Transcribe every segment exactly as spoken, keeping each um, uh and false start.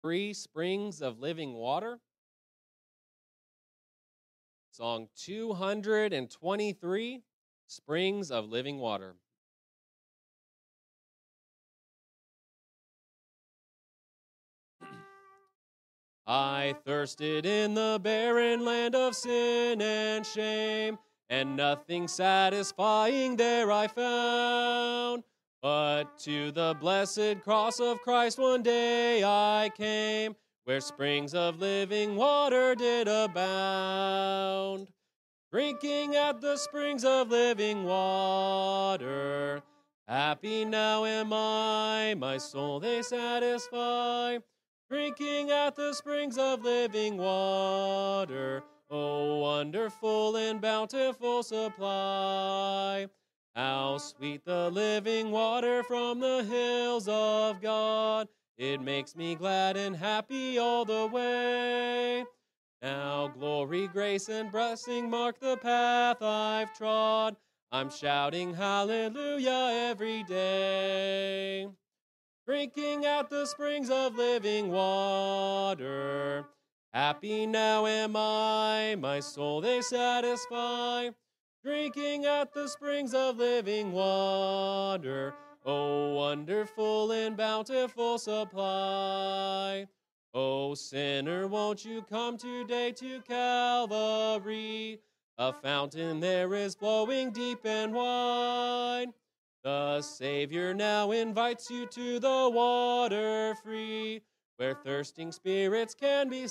Three Springs of Living Water. Song two hundred twenty-three, Springs of Living Water. I thirsted in the barren land of sin and shame, and nothing satisfying there I found. But to the blessed cross of Christ one day I came, where springs of living water did abound. Drinking at the springs of living water, happy now am I, my soul they satisfy. Drinking at the springs of living water, oh, wonderful and bountiful supply. How sweet the living water from the hills of God. It makes me glad and happy all the way. Now glory, grace, and blessing mark the path I've trod. I'm shouting hallelujah every day. Drinking at the springs of living water, happy now am I, my soul they satisfy. Drinking at the springs of living water, oh, wonderful and bountiful supply. Oh, sinner, won't you come today to Calvary? A fountain there is flowing deep and wide. The Savior now invites you to the water free, where thirsting spirits can be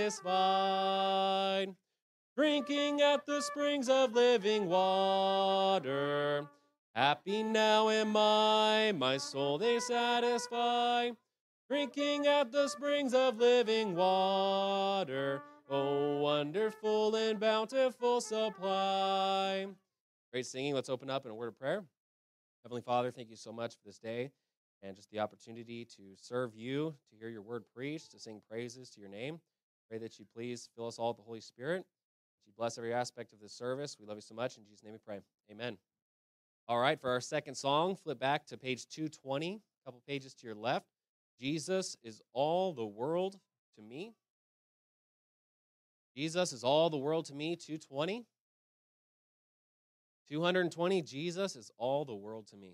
satisfied. Drinking at the springs of living water, happy now am I, my soul they satisfy. Drinking at the springs of living water, oh, wonderful and bountiful supply. Great singing. Let's open up in a word of prayer. Heavenly Father, thank you so much for this day and just the opportunity to serve you, to hear your word preached, to sing praises to your name. Pray that you please fill us all with the Holy Spirit. That you bless every aspect of this service. We love you so much. In Jesus' name we pray. Amen. All right, for our second song, flip back to page two twenty, a couple pages to your left. Jesus is all the world to me. Jesus is all the world to me, two twenty. two hundred twenty, Jesus is all the world to me.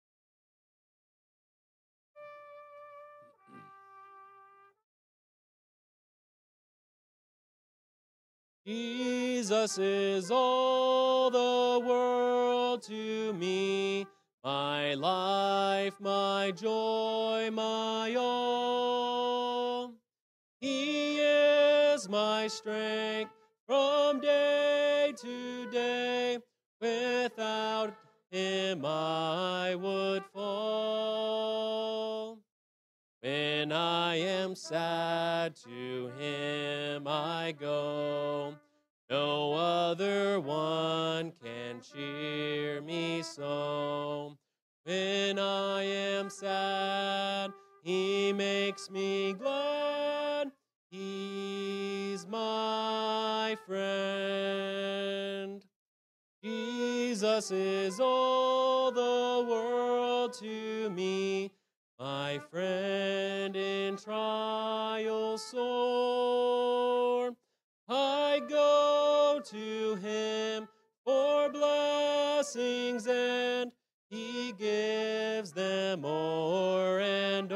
Jesus is all the world to me, my life, my joy, my all. He is my strength from day to day. Without him I would fall. When I am sad, to him I go. No other one can cheer me so. When I am sad, he makes me glad. He's my friend. Jesus is all the world to me, my friend in trial sore. I go to him for blessings, and he gives them o'er and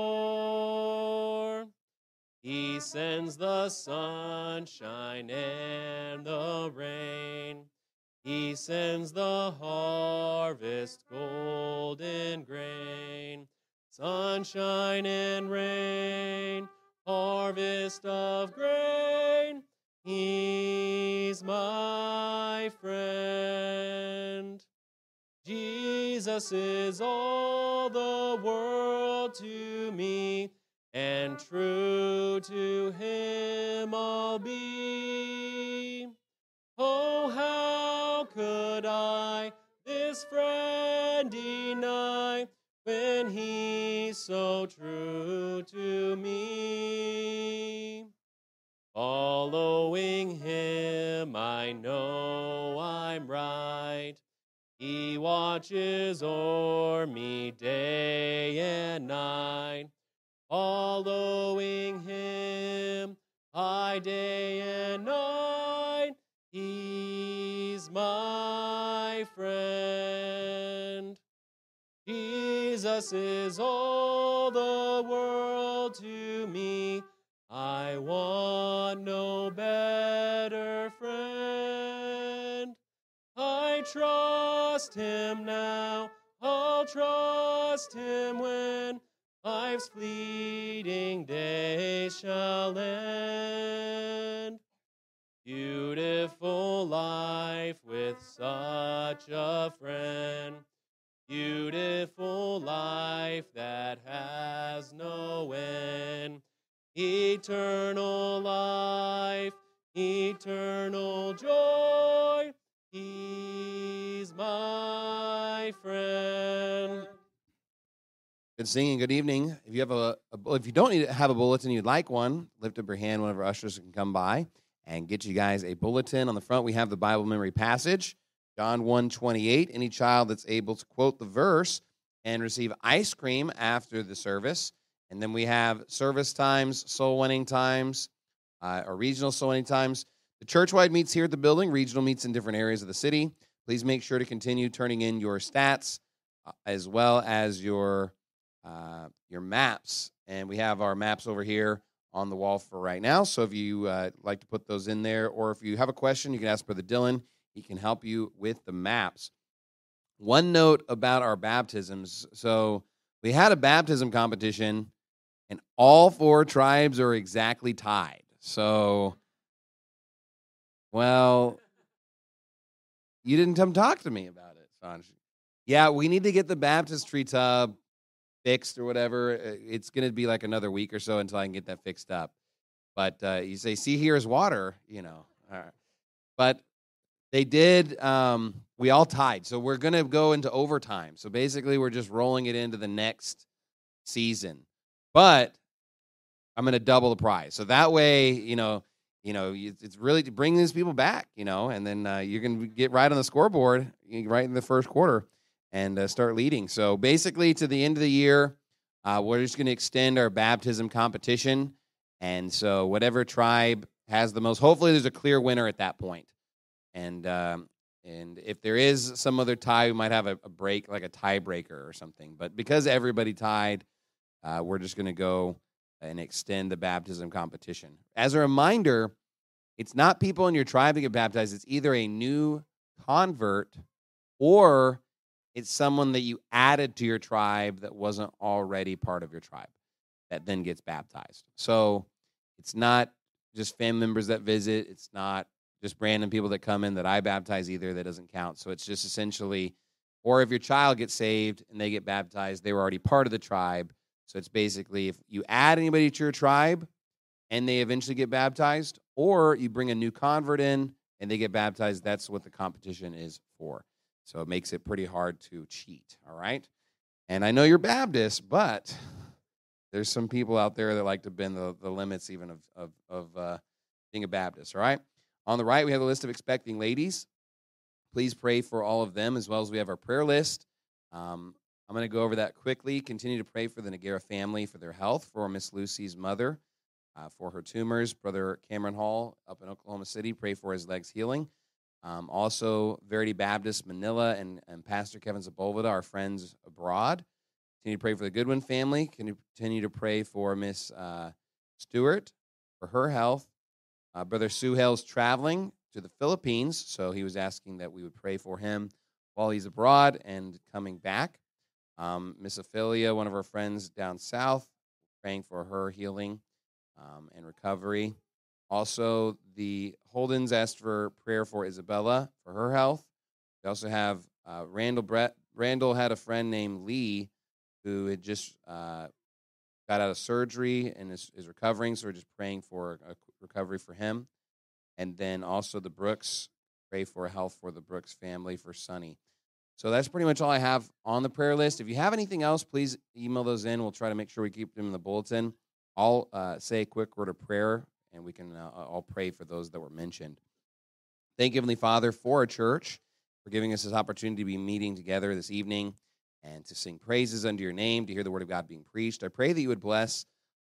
o'er. He sends the sunshine and the rain. He sends the harvest golden grain. Sunshine and rain, harvest of grain. He's my friend. Jesus is all the world to me, and true to him I'll be. Oh, how could I this friend deny, when he's so true to me? Following him, I know I'm right. He watches o'er me day and night. following him, I day and night. He's my friend. Jesus is all the world to me. I want no better friend. I trust him now. I'll trust him when life's fleeting days shall end. Beautiful life with such a friend. Beautiful life that has no end. Eternal life, eternal joy. He's my friend. Good singing. Good evening. If you have a, a if you don't need to have a bulletin, you'd like one, lift up your hand. One of our ushers can come by and get you guys a bulletin. On the front, we have the Bible memory passage, John one twenty-eight. Any child that's able to quote the verse and receive ice cream after the service. And then we have service times, soul winning times, uh, or regional soul winning times. The church-wide meets here at the building. Regional meets in different areas of the city. Please make sure to continue turning in your stats uh, as well as your uh, your maps. And we have our maps over here on the wall for right now. So if you uh, like to put those in there, or if you have a question, you can ask Brother Dylan. He can help you with the maps. One note about our baptisms. So we had a baptism competition, and all four tribes are exactly tied. So, well, you didn't come talk to me about it, Sanj. Yeah, we need to get the baptistry tub fixed or whatever. It's going to be like another week or so until I can get that fixed up. But uh, you say, see, here's water, you know. All right. But they did, um, we all tied. So we're going to go into overtime. So basically we're just rolling it into the next season. But I'm going to double the prize. So that way, you know, you know, it's really to bring these people back, you know, and then uh, you're going to get right on the scoreboard right in the first quarter and uh, start leading. So basically to the end of the year, uh, we're just going to extend our baptism competition. And so whatever tribe has the most, hopefully there's a clear winner at that point. And um, and if there is some other tie, we might have a, a break, like a tiebreaker or something. But because everybody tied, uh, we're just going to go and extend the baptism competition. As a reminder, it's not people in your tribe that get baptized. It's either a new convert or it's someone that you added to your tribe that wasn't already part of your tribe that then gets baptized. So it's not just family members that visit. It's not just random people that come in that I baptize either. That doesn't count. So it's just essentially, or if your child gets saved and they get baptized, they were already part of the tribe. So it's basically if you add anybody to your tribe and they eventually get baptized, or you bring a new convert in and they get baptized, that's what the competition is for. So it makes it pretty hard to cheat, all right? And I know you're Baptist, but there's some people out there that like to bend the, the limits even of, of, of uh, being a Baptist, all right? On the right, we have a list of expecting ladies. Please pray for all of them, as well as we have our prayer list. Um, I'm going to go over that quickly. Continue to pray for the Nagara family, for their health, for Miss Lucy's mother, uh, for her tumors. Brother Cameron Hall up in Oklahoma City, pray for his legs healing. Um, also, Verity Baptist Manila and, and Pastor Kevin Sepulveda, our friends abroad. Continue to pray for the Goodwin family. Continue to pray for Miss uh, Stewart, for her health. Uh, Brother Suhail's traveling to the Philippines, so he was asking that we would pray for him while he's abroad and coming back. Um, Miss Ophelia, one of our friends down south, praying for her healing um, and recovery. Also, the Holdens asked for prayer for Isabella for her health. We also have uh, Randall Brett. Randall had a friend named Lee who had just uh, got out of surgery and is, is recovering, so we're just praying for a recovery for him. And then also the Brooks, pray for health for the Brooks family, for Sonny. So that's pretty much all I have on the prayer list. If you have anything else, please email those in. We'll try to make sure we keep them in the bulletin. I'll uh, say a quick word of prayer, and we can uh, I'll pray for those that were mentioned. Thank you, Heavenly Father, for our church, for giving us this opportunity to be meeting together this evening and to sing praises unto your name, to hear the word of God being preached. I pray that you would bless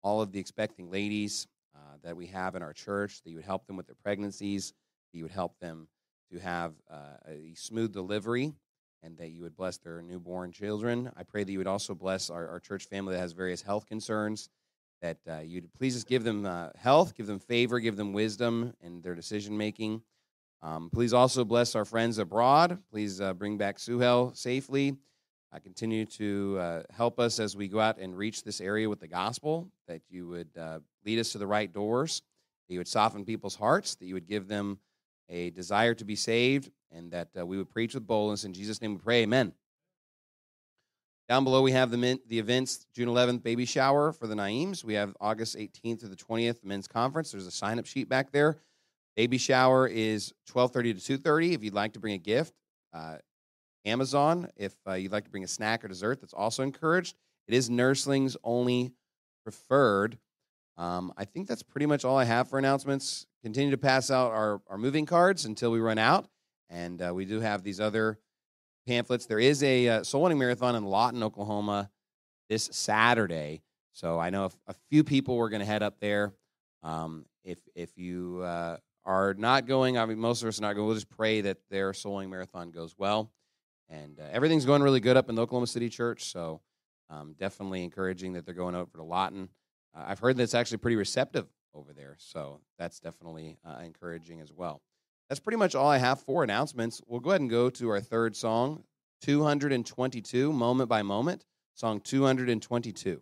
all of the expecting ladies uh, that we have in our church, that you would help them with their pregnancies, that you would help them to have uh, a smooth delivery, and that you would bless their newborn children. I pray that you would also bless our, our church family that has various health concerns, that uh, you'd please just give them uh, health, give them favor, give them wisdom in their decision-making. Um, please also bless our friends abroad. Please uh, bring back Suhel safely. Uh, continue to uh, help us as we go out and reach this area with the gospel, that you would uh, lead us to the right doors, that you would soften people's hearts, that you would give them a desire to be saved, and that uh, we would preach with boldness. In Jesus' name we pray, amen. Down below we have the men, the events, June eleventh, baby shower for the Naims. We have August eighteenth to the twentieth, men's conference. There's a sign-up sheet back there. Baby shower is twelve thirty to two thirty. If you'd like to bring a gift, uh, Amazon. If uh, you'd like to bring a snack or dessert, that's also encouraged. It is nurslings only preferred. Um, I think that's pretty much all I have for announcements. Continue to pass out our, our moving cards until we run out. And uh, we do have these other pamphlets. There is a uh, soul winning marathon in Lawton, Oklahoma this Saturday. So I know a few people were going to head up there. Um, if if you uh, are not going, I mean, most of us are not going, we'll just pray that their soul winning marathon goes well. And uh, everything's going really good up in the Oklahoma City church. So um, definitely encouraging that they're going over to Lawton. Uh, I've heard that it's actually pretty receptive over there. So that's definitely uh, encouraging as well. That's pretty much all I have for announcements. We'll go ahead and go to our third song, two hundred twenty-two, Moment by Moment, song two hundred twenty-two.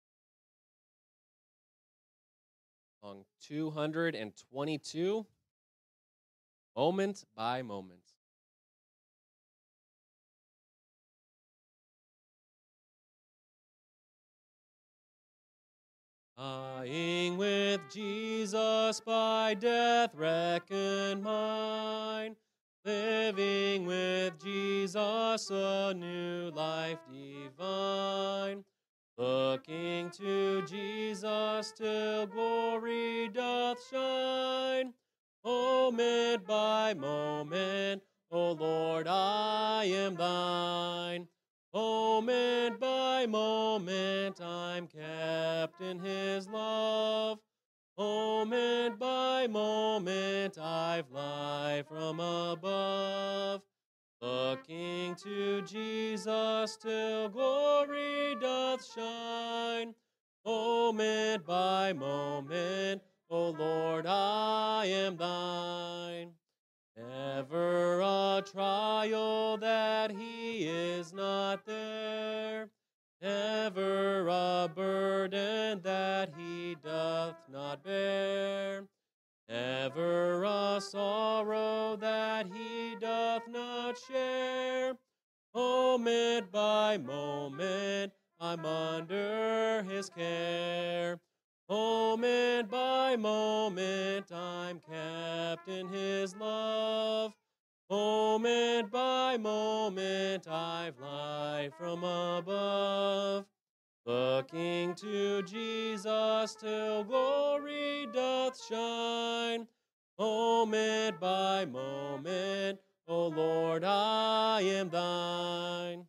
Song two hundred twenty-two, Moment by Moment. Dying with Jesus, by death reckoned mine, living with Jesus, a new life divine, looking to Jesus till glory doth shine, moment by moment, O Lord, I am thine. Moment by moment, I'm kept in his love. Moment by moment, I've life from above. Looking to Jesus till glory doth shine. Moment by moment, O Lord, I am thine. Never a trial that he is not there, never a burden that he doth not bear, never a sorrow that he doth not share. Moment by moment, I'm under his care. Moment by moment, I'm kept in his love. Moment by moment, I've life from above. Looking to Jesus till glory doth shine. Moment by moment, O Lord, I am thine.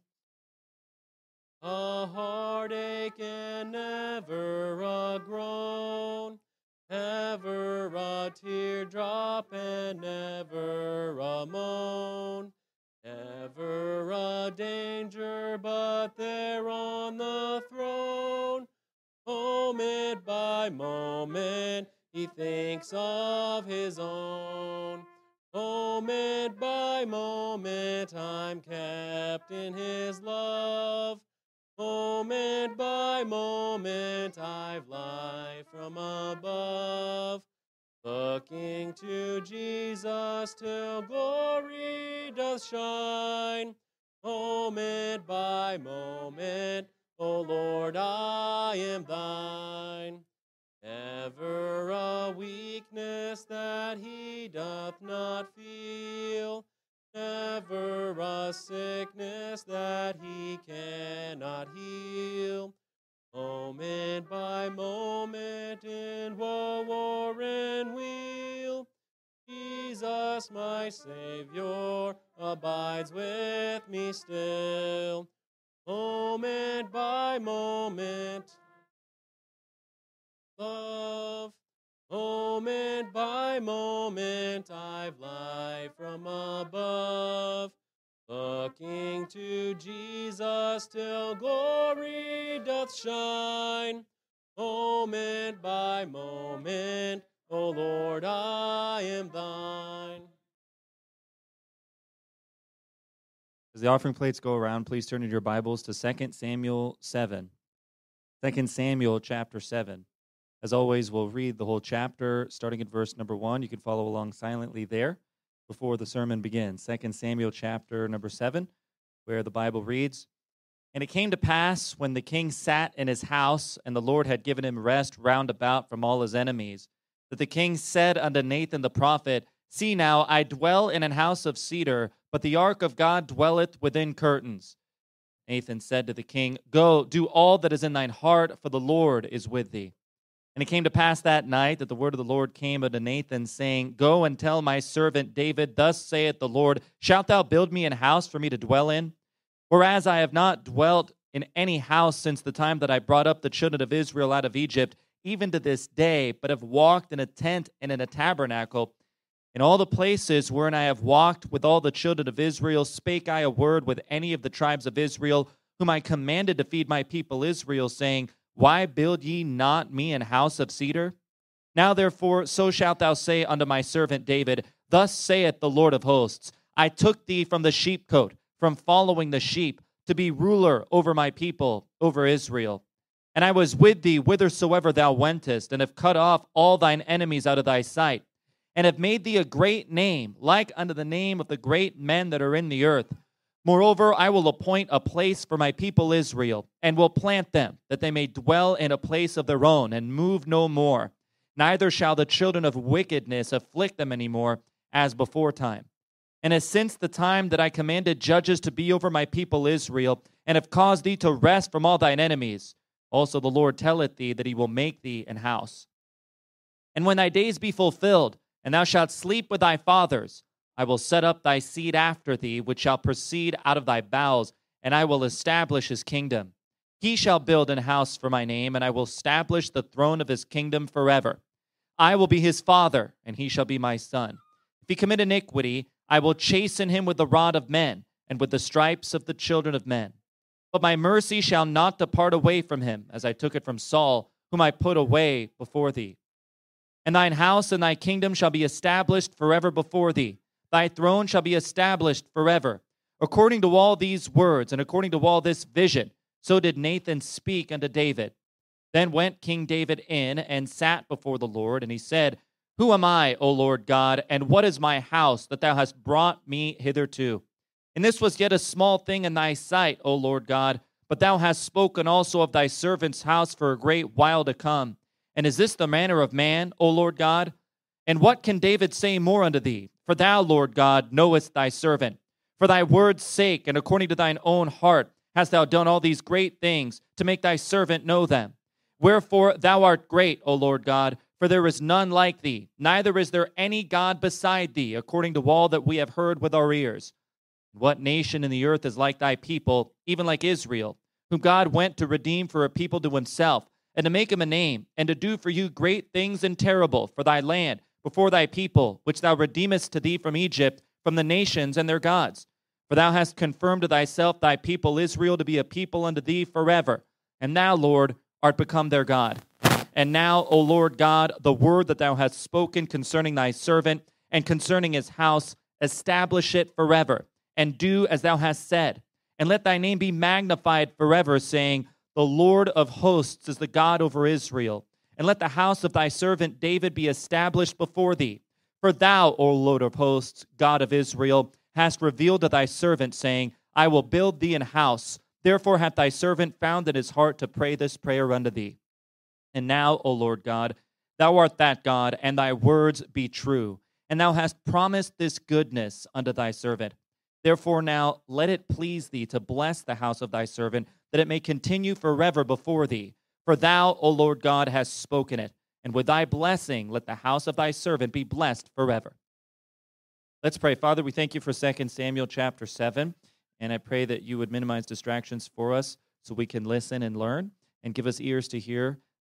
A heartache and never a groan, ever a teardrop and never a moan, never a danger but there on the throne. Moment by moment, he thinks of his own. Moment by moment, I'm kept in his love. Moment by moment, I've life from above. Looking to Jesus till glory doth shine. Moment by moment, O Lord, I am thine. Never a weakness that he doth not feel, never a sickness that he cannot heal. Moment by moment in woe or in weal, Jesus my Savior abides with me still. Moment by moment, love. Moment by moment I've life from above, looking to Jesus till glory doth shine. Moment by moment, O Lord, I am thine. As the offering plates go around, please turn in your Bibles to Second Samuel seven. Second Samuel chapter seven. As always, we'll read the whole chapter, starting at verse number one. You can follow along silently there before the sermon begins. Second Samuel chapter number seven, where the Bible reads, "And it came to pass, when the king sat in his house, and the Lord had given him rest round about from all his enemies, that the king said unto Nathan the prophet, See now, I dwell in an house of cedar, but the ark of God dwelleth within curtains. Nathan said to the king, Go, do all that is in thine heart, for the Lord is with thee. And it came to pass that night that the word of the Lord came unto Nathan, saying, Go and tell my servant David, Thus saith the Lord, Shalt thou build me an house for me to dwell in? Whereas I have not dwelt in any house since the time that I brought up the children of Israel out of Egypt, even to this day, but have walked in a tent and in a tabernacle. In all the places wherein I have walked with all the children of Israel, spake I a word with any of the tribes of Israel, whom I commanded to feed my people Israel, saying, Why build ye not me an house of cedar? Now therefore, so shalt thou say unto my servant David, Thus saith the Lord of hosts, I took thee from the sheepcote, from following the sheep, to be ruler over my people, over Israel. And I was with thee whithersoever thou wentest, and have cut off all thine enemies out of thy sight, and have made thee a great name, like unto the name of the great men that are in the earth. Moreover, I will appoint a place for my people Israel, and will plant them, that they may dwell in a place of their own, and move no more. Neither shall the children of wickedness afflict them any more, as before time. And as since the time that I commanded judges to be over my people Israel, and have caused thee to rest from all thine enemies, also the Lord telleth thee that he will make thee an house. And when thy days be fulfilled, and thou shalt sleep with thy fathers, I will set up thy seed after thee, which shall proceed out of thy bowels, and I will establish his kingdom. He shall build an house for my name, and I will establish the throne of his kingdom forever. I will be his father, and he shall be my son. If he commit iniquity, I will chasten him with the rod of men, and with the stripes of the children of men. But my mercy shall not depart away from him, as I took it from Saul, whom I put away before thee. And thine house and thy kingdom shall be established forever before thee. Thy throne shall be established forever. According to all these words, and according to all this vision, so did Nathan speak unto David. Then went King David in, and sat before the Lord, and he said, Who am I, O Lord God, and what is my house, that thou hast brought me hitherto? And this was yet a small thing in thy sight, O Lord God, but thou hast spoken also of thy servant's house for a great while to come. And is this the manner of man, O Lord God? And what can David say more unto thee? For thou, Lord God, knowest thy servant. For thy word's sake, and according to thine own heart, hast thou done all these great things, to make thy servant know them. Wherefore thou art great, O Lord God, for there is none like thee, neither is there any God beside thee, according to all that we have heard with our ears. What nation in the earth is like thy people, even like Israel, whom God went to redeem for a people to himself, and to make him a name, and to do for you great things and terrible for thy land, before thy people, which thou redeemest to thee from Egypt, from the nations and their gods. For thou hast confirmed to thyself thy people Israel to be a people unto thee forever. And thou, Lord, art become their God. And now, O Lord God, the word that thou hast spoken concerning thy servant, and concerning his house, establish it forever, and do as thou hast said. And let thy name be magnified forever, saying, The Lord of hosts is the God over Israel. And let the house of thy servant David be established before thee. For thou, O Lord of hosts, God of Israel, hast revealed to thy servant, saying, I will build thee an house. Therefore hath thy servant found in his heart to pray this prayer unto thee. And now, O Lord God, thou art that God, and thy words be true. And thou hast promised this goodness unto thy servant. Therefore now let it please thee to bless the house of thy servant, that it may continue forever before thee. For thou, O Lord God, hast spoken it, and with thy blessing let the house of thy servant be blessed forever. Let's pray. Father, we thank you for Second Samuel chapter seven, and I pray that you would minimize distractions for us so we can listen and learn, and give us ears to hear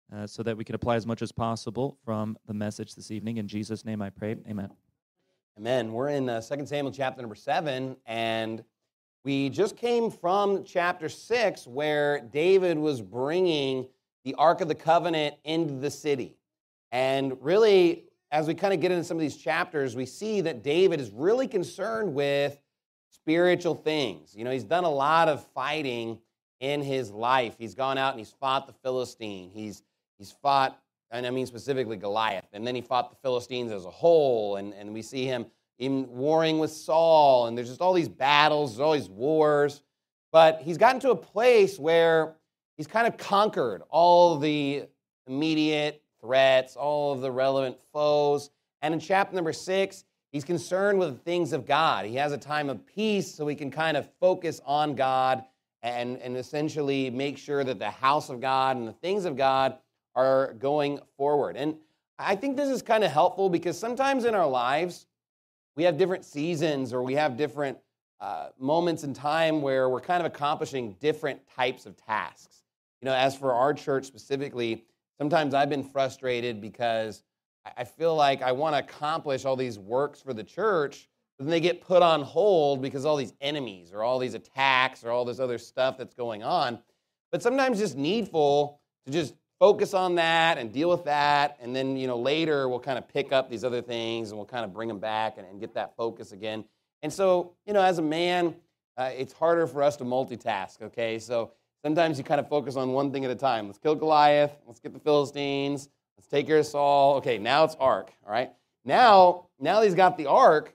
uh, so that we can apply as much as possible from the message this evening. In Jesus' name I pray, amen. Amen. We're in uh, Second Samuel chapter number seven, and we just came from chapter six where David was bringing the Ark of the Covenant into the city. And really, as we kind of get into some of these chapters, we see that David is really concerned with spiritual things. You know, he's done a lot of fighting in his life. He's gone out and he's fought the Philistine. He's he's fought, and I mean specifically Goliath. And then he fought the Philistines as a whole. And, and we see him even warring with Saul. And there's just all these battles, there's all these wars. But he's gotten to a place where he's kind of conquered all the immediate threats, all of the relevant foes. And in chapter number six, he's concerned with the things of God. He has a time of peace so he can kind of focus on God and, and essentially make sure that the house of God and the things of God are going forward. And I think this is kind of helpful because sometimes in our lives, we have different seasons or we have different uh, moments in time where we're kind of accomplishing different types of tasks. You know, as for our church specifically, sometimes I've been frustrated because I feel like I want to accomplish all these works for the church, but then they get put on hold because all these enemies or all these attacks or all this other stuff that's going on. But sometimes it's needful to just focus on that and deal with that, and then, you know, later we'll kind of pick up these other things and we'll kind of bring them back and, and get that focus again. And so, you know, as a man, uh, it's harder for us to multitask, okay? So sometimes you kind of focus on one thing at a time. Let's kill Goliath. Let's get the Philistines. Let's take care of Saul. Okay, now it's Ark, all right? Now, now that he's got the Ark,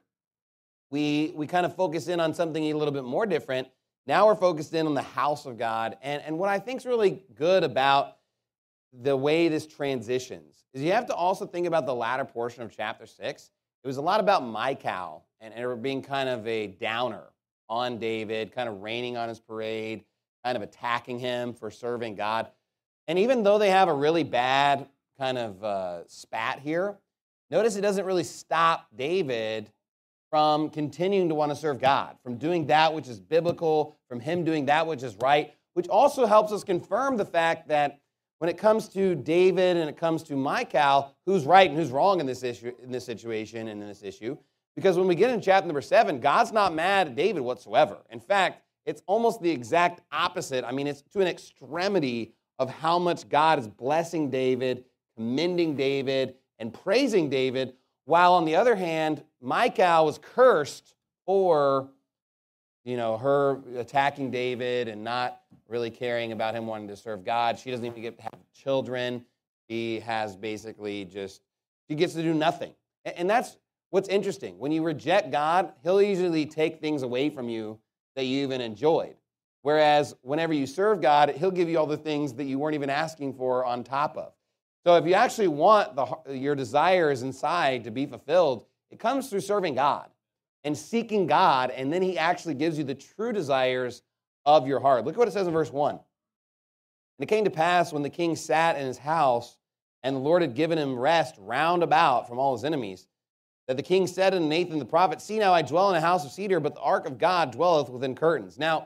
we we kind of focus in on something a little bit more different. Now we're focused in on the house of God. And, and what I think is really good about the way this transitions is you have to also think about the latter portion of chapter six. It was a lot about Michal and her being kind of a downer on David, kind of raining on his parade, kind of attacking him for serving God. And even though they have a really bad kind of uh, spat here, notice it doesn't really stop David from continuing to want to serve God, from doing that which is biblical, from him doing that which is right, which also helps us confirm the fact that when it comes to David and it comes to Michal, who's right and who's wrong in this issue, in this situation and in this issue, because when we get in chapter number seven, God's not mad at David whatsoever. In fact, it's almost the exact opposite. I mean, it's to an extremity of how much God is blessing David, commending David, and praising David, while on the other hand, Michal was cursed for, you know, her attacking David and not really caring about him wanting to serve God. She doesn't even get to have children. She has basically just, she gets to do nothing. And that's what's interesting. When you reject God, he'll usually take things away from you that you even enjoyed. Whereas whenever you serve God, he'll give you all the things that you weren't even asking for on top of. So if you actually want the, your desires inside to be fulfilled, it comes through serving God and seeking God, and then he actually gives you the true desires of your heart. Look at what it says in verse one. And it came to pass when the king sat in his house, and the Lord had given him rest round about from all his enemies, that the king said unto Nathan the prophet, See now, I dwell in a house of cedar, but the ark of God dwelleth within curtains. Now,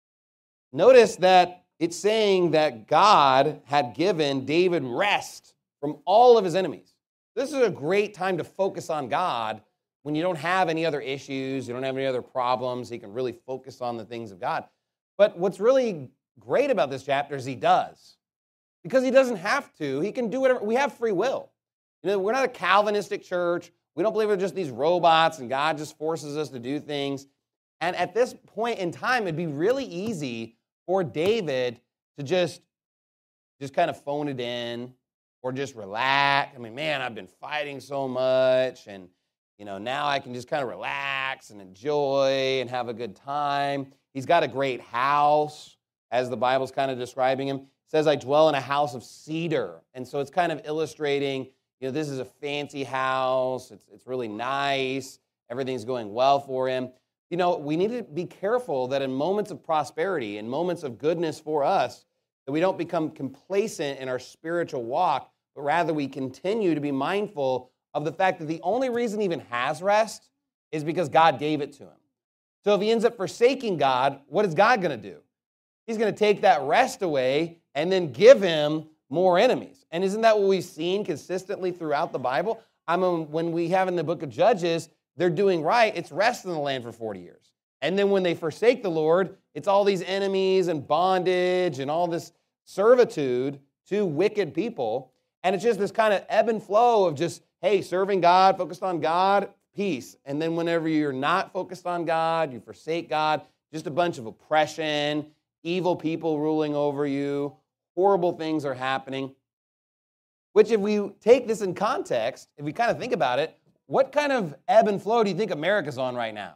notice that it's saying that God had given David rest from all of his enemies. This is a great time to focus on God when you don't have any other issues, you don't have any other problems. He can really focus on the things of God. But what's really great about this chapter is he does. Because he doesn't have to. He can do whatever. We have free will. You know, we're not a Calvinistic church. We don't believe we're just these robots and God just forces us to do things. And at this point in time, it'd be really easy for David to just, just kind of phone it in or just relax. I mean, man, I've been fighting so much, and you know, now I can just kind of relax and enjoy and have a good time. He's got a great house, as the Bible's kind of describing him. It says, I dwell in a house of cedar. And so it's kind of illustrating, you know, this is a fancy house. It's, it's really nice. Everything's going well for him. You know, we need to be careful that in moments of prosperity, in moments of goodness for us, that we don't become complacent in our spiritual walk, but rather we continue to be mindful of the fact that the only reason he even has rest is because God gave it to him. So if he ends up forsaking God, what is God going to do? He's going to take that rest away and then give him more enemies. And isn't that what we've seen consistently throughout the Bible? I mean, when we have in the book of Judges, they're doing right, it's rest in the land for forty years. And then when they forsake the Lord, it's all these enemies and bondage and all this servitude to wicked people. And it's just this kind of ebb and flow of just, hey, serving God, focused on God, peace. And then whenever you're not focused on God, you forsake God, just a bunch of oppression, evil people ruling over you, horrible things are happening. Which if we take this in context, if we kind of think about it, what kind of ebb and flow do you think America's on right now?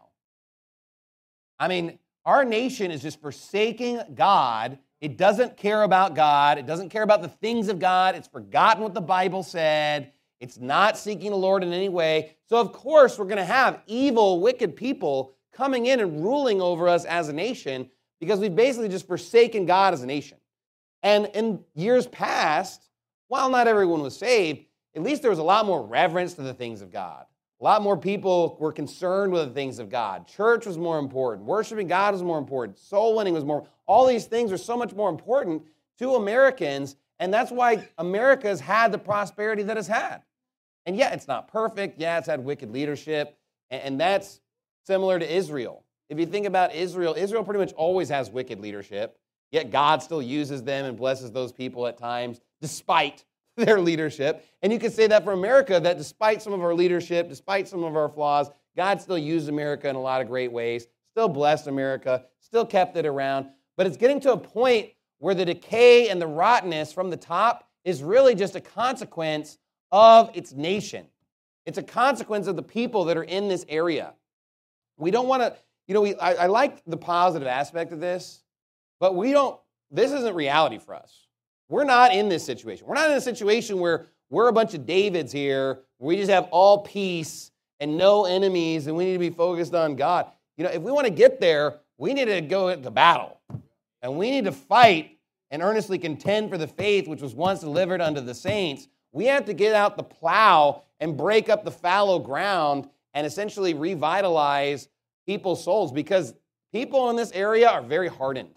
I mean, our nation is just forsaking God. It doesn't care about God. It doesn't care about the things of God. It's forgotten what the Bible said. It's not seeking the Lord in any way. So, of course, we're going to have evil, wicked people coming in and ruling over us as a nation because we've basically just forsaken God as a nation. And in years past, while not everyone was saved, at least there was a lot more reverence to the things of God. A lot more people were concerned with the things of God. Church was more important. Worshiping God was more important. Soul winning was more. All these things are so much more important to Americans, and that's why America has had the prosperity that it's had. And yeah, it's not perfect. Yeah, it's had wicked leadership, and that's similar to Israel. If you think about Israel, Israel pretty much always has wicked leadership, yet God still uses them and blesses those people at times, despite their leadership. And you can say that for America, that despite some of our leadership, despite some of our flaws, God still used America in a lot of great ways, still blessed America, still kept it around. But it's getting to a point where the decay and the rottenness from the top is really just a consequence of its nation. It's a consequence of the people that are in this area. We don't want to, you know, we, I, I like the positive aspect of this, but we don't, this isn't reality for us. We're not in this situation. We're not in a situation where we're a bunch of Davids here, where we just have all peace and no enemies, and we need to be focused on God. You know, if we want to get there, we need to go into battle. And we need to fight and earnestly contend for the faith which was once delivered unto the saints. We have to get out the plow and break up the fallow ground and essentially revitalize people's souls, because people in this area are very hardened.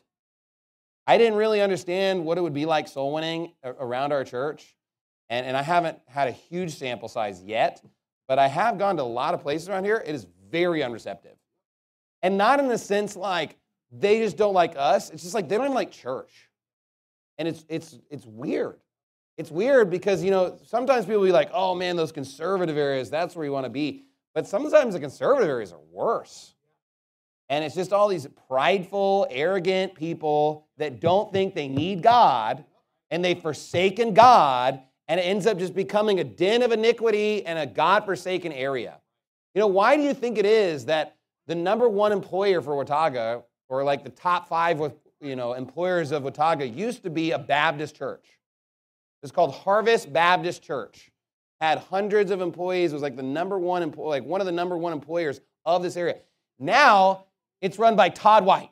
I didn't really understand what it would be like soul winning around our church, and, and I haven't had a huge sample size yet, but I have gone to a lot of places around here. It is very unreceptive. And not in the sense like they just don't like us. It's just like they don't even like church. And it's it's it's weird. It's weird because, you know, sometimes people will be like, oh, man, those conservative areas, that's where you want to be. But sometimes the conservative areas are worse. And it's just all these prideful, arrogant people that don't think they need God, and they've forsaken God, and it ends up just becoming a den of iniquity and a God-forsaken area. You know, why do you think it is that the number one employer for Watauga, or like the top five, you know, employers of Watauga, used to be a Baptist church? It's called Harvest Baptist Church. Had hundreds of employees. It was like the number one employee, like one of the number one employers of this area. Now it's run by Todd White.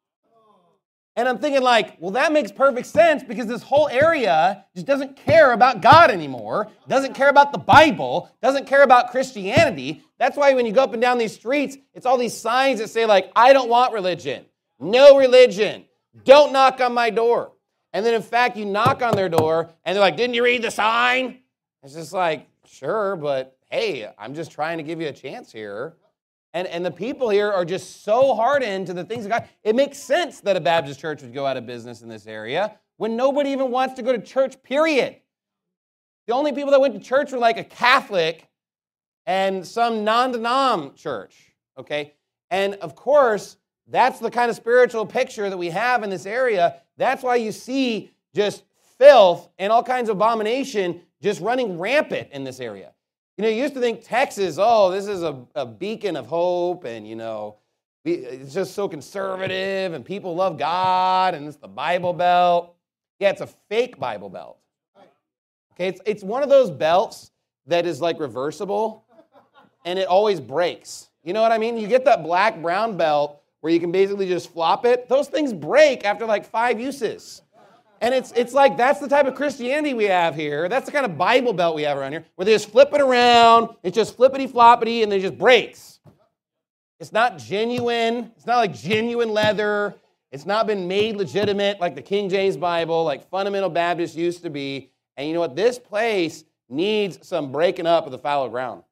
And I'm thinking like, well, that makes perfect sense because this whole area just doesn't care about God anymore, doesn't care about the Bible, doesn't care about Christianity. That's why when you go up and down these streets, it's all these signs that say like, I don't want religion, no religion, don't knock on my door. And then in fact, you knock on their door and they're like, didn't you read the sign? It's just like, sure, but hey, I'm just trying to give you a chance here. And, and the people here are just so hardened to the things of God. It makes sense that a Baptist church would go out of business in this area when nobody even wants to go to church, period. The only people that went to church were like a Catholic and some non-denom church, okay? And of course, that's the kind of spiritual picture that we have in this area. That's why you see just filth and all kinds of abomination just running rampant in this area. You know, you used to think Texas, oh, this is a, a beacon of hope, and, you know, it's just so conservative, and people love God, and it's the Bible Belt. Yeah, it's a fake Bible Belt. Okay, it's, it's one of those belts that is, like, reversible, and it always breaks. You know what I mean? You get that black-brown belt where you can basically just flop it. Those things break after, like, five uses. And it's it's like that's the type of Christianity we have here. That's the kind of Bible belt we have around here, where they just flip it around, it's just flippity-floppity, and it just breaks. It's not genuine. It's not like genuine leather. It's not been made legitimate like the King James Bible, like fundamental Baptists used to be. And you know what? This place needs some breaking up of the fallow ground.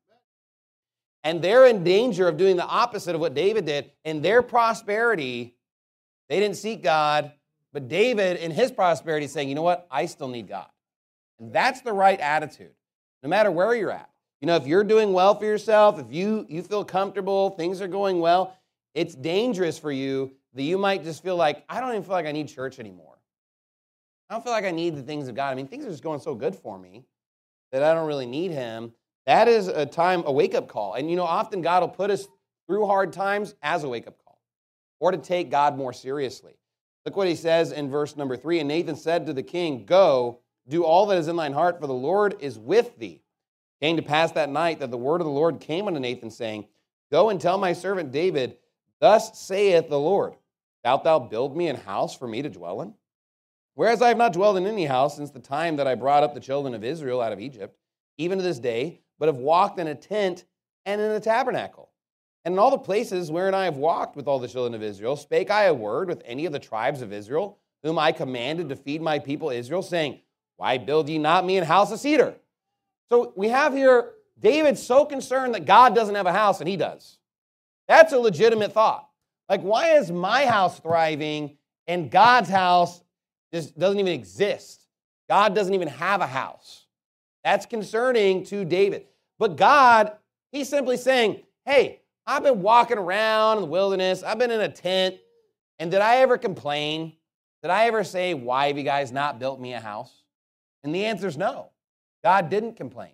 And they're in danger of doing the opposite of what David did. In their prosperity, they didn't seek God, but David, in his prosperity, is saying, you know what? I still need God. And that's the right attitude, no matter where you're at. You know, if you're doing well for yourself, if you, you feel comfortable, things are going well, it's dangerous for you that you might just feel like, I don't even feel like I need church anymore. I don't feel like I need the things of God. I mean, things are just going so good for me that I don't really need him. That is a time, a wake-up call. And, you know, often God will put us through hard times as a wake-up call or to take God more seriously. Look what he says in verse number three. And Nathan said to the king, go, do all that is in thine heart, for the Lord is with thee. It came to pass that night that the word of the Lord came unto Nathan, saying, go and tell my servant David, thus saith the Lord, shalt thou build me an house for me to dwell in? Whereas I have not dwelled in any house since the time that I brought up the children of Israel out of Egypt, even to this day, but have walked in a tent and in a tabernacle. And in all the places wherein I have walked with all the children of Israel, spake I a word with any of the tribes of Israel, whom I commanded to feed my people Israel, saying, why build ye not me an house of cedar? So we have here David so concerned that God doesn't have a house, and he does. That's a legitimate thought. Like, why is my house thriving and God's house just doesn't even exist? God doesn't even have a house. That's concerning to David. But God, he's simply saying, hey, I've been walking around in the wilderness. I've been in a tent. And did I ever complain? Did I ever say, why have you guys not built me a house? And the answer is no. God didn't complain.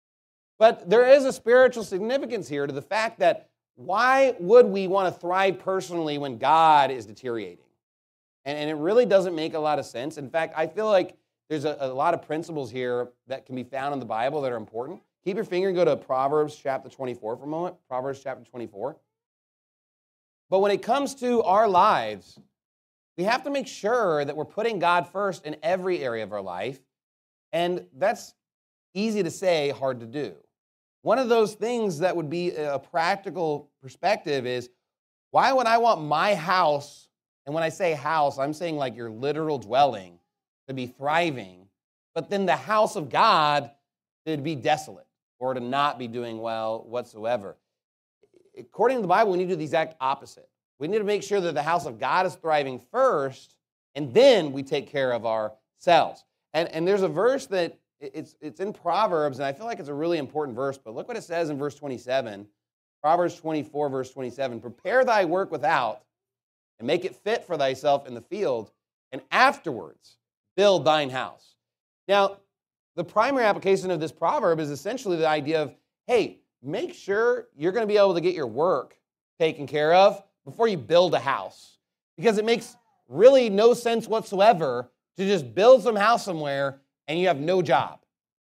But there is a spiritual significance here to the fact that why would we want to thrive personally when God is deteriorating? And, and it really doesn't make a lot of sense. In fact, I feel like there's a, a lot of principles here that can be found in the Bible that are important. Keep your finger and go to Proverbs chapter twenty-four for a moment. Proverbs chapter twenty-four. But when it comes to our lives, we have to make sure that we're putting God first in every area of our life. And that's easy to say, hard to do. One of those things that would be a practical perspective is, why would I want my house, and when I say house, I'm saying like your literal dwelling, to be thriving, but then the house of God to be desolate or to not be doing well whatsoever? According to the Bible, we need to do the exact opposite. We need to make sure that the house of God is thriving first, and then we take care of ourselves. And, and there's a verse that it's, it's in Proverbs, and I feel like it's a really important verse, but look what it says in verse twenty-seven. Proverbs twenty-four, verse twenty-seven. Prepare thy work without, and make it fit for thyself in the field, and afterwards build thine house. Now, the primary application of this proverb is essentially the idea of, hey, make sure you're going to be able to get your work taken care of before you build a house. Because it makes really no sense whatsoever to just build some house somewhere and you have no job.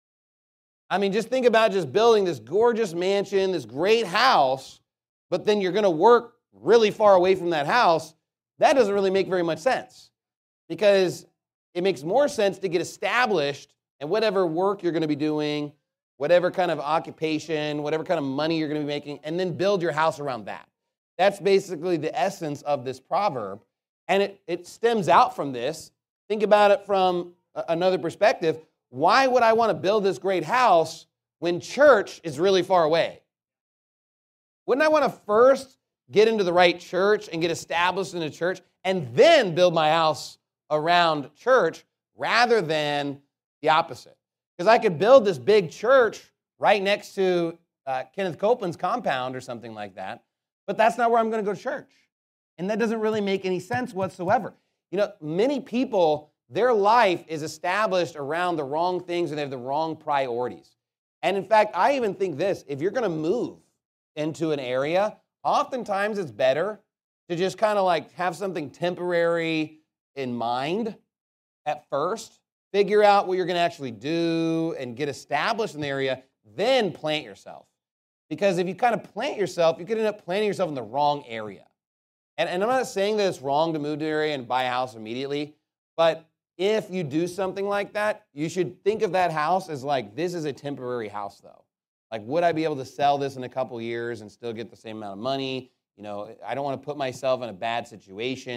I mean, just think about just building this gorgeous mansion, this great house, but then you're going to work really far away from that house. That doesn't really make very much sense, because it makes more sense to get established in whatever work you're going to be doing, whatever kind of occupation, whatever kind of money you're going to be making, and then build your house around that. That's basically the essence of this proverb. And it, it stems out from this. Think about it from a, another perspective. Why would I want to build this great house when church is really far away? Wouldn't I want to first get into the right church and get established in a church and then build my house around church rather than the opposite? Because I could build this big church right next to uh, Kenneth Copeland's compound or something like that, but that's not where I'm going to go to church. And that doesn't really make any sense whatsoever. You know, many people, their life is established around the wrong things and they have the wrong priorities. And in fact, I even think this, if you're going to move into an area, oftentimes it's better to just kind of like have something temporary in mind at first, figure out what you're going to actually do and get established in the area, then plant yourself. Because if you kind of plant yourself, you could end up planting yourself in the wrong area. And, and I'm not saying that it's wrong to move to an area and buy a house immediately, but if you do something like that, you should think of that house as like, this is a temporary house though. Like, would I be able to sell this in a couple years and still get the same amount of money? You know, I don't want to put myself in a bad situation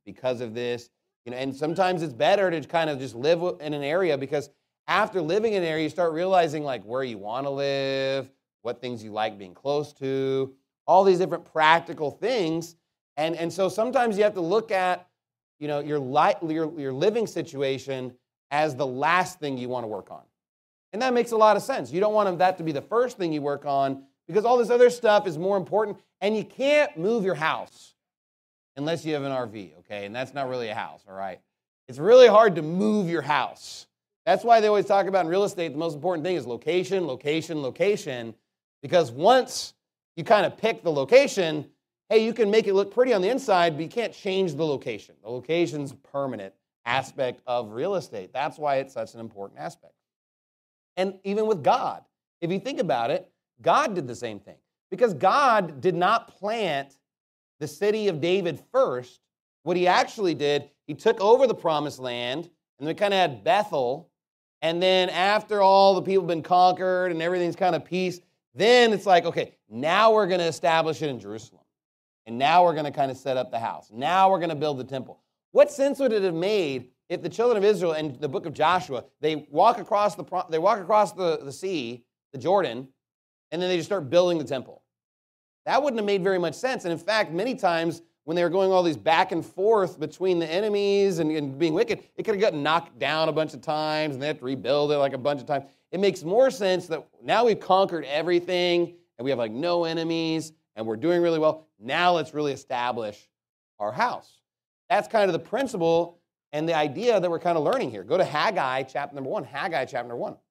because of this. You know, and sometimes it's better to kind of just live in an area, because after living in an area, you start realizing like where you want to live, what things you like being close to, all these different practical things. And, and so sometimes you have to look at, you know, your, li- your, your living situation as the last thing you want to work on. And that makes a lot of sense. You don't want that to be the first thing you work on, because all this other stuff is more important. And you can't move your house unless you have an R V, okay? And that's not really a house, all right? It's really hard to move your house. That's why they always talk about in real estate, the most important thing is location, location, location, because once you kind of pick the location, hey, you can make it look pretty on the inside, but you can't change the location. The location's a permanent aspect of real estate. That's why it's such an important aspect. And even with God, if you think about it, God did the same thing, because God did not plant the city of David first. What he actually did, he took over the promised land, and we kind of had Bethel, and then after all the people have been conquered and everything's kind of peace, then it's like, okay, now we're going to establish it in Jerusalem, and now we're going to kind of set up the house. Now we're going to build the temple. What sense would it have made if the children of Israel in the book of Joshua, they walk across the they walk across the, the sea, the Jordan, and then they just start building the temple? That wouldn't have made very much sense. And in fact, many times when they were going all these back and forth between the enemies and, and being wicked, it could have gotten knocked down a bunch of times, and they have to rebuild it like a bunch of times. It makes more sense that now we've conquered everything, and we have like no enemies, and we're doing really well. Now let's really establish our house. That's kind of the principle and the idea that we're kind of learning here. Go to Haggai chapter number one. Haggai chapter number one.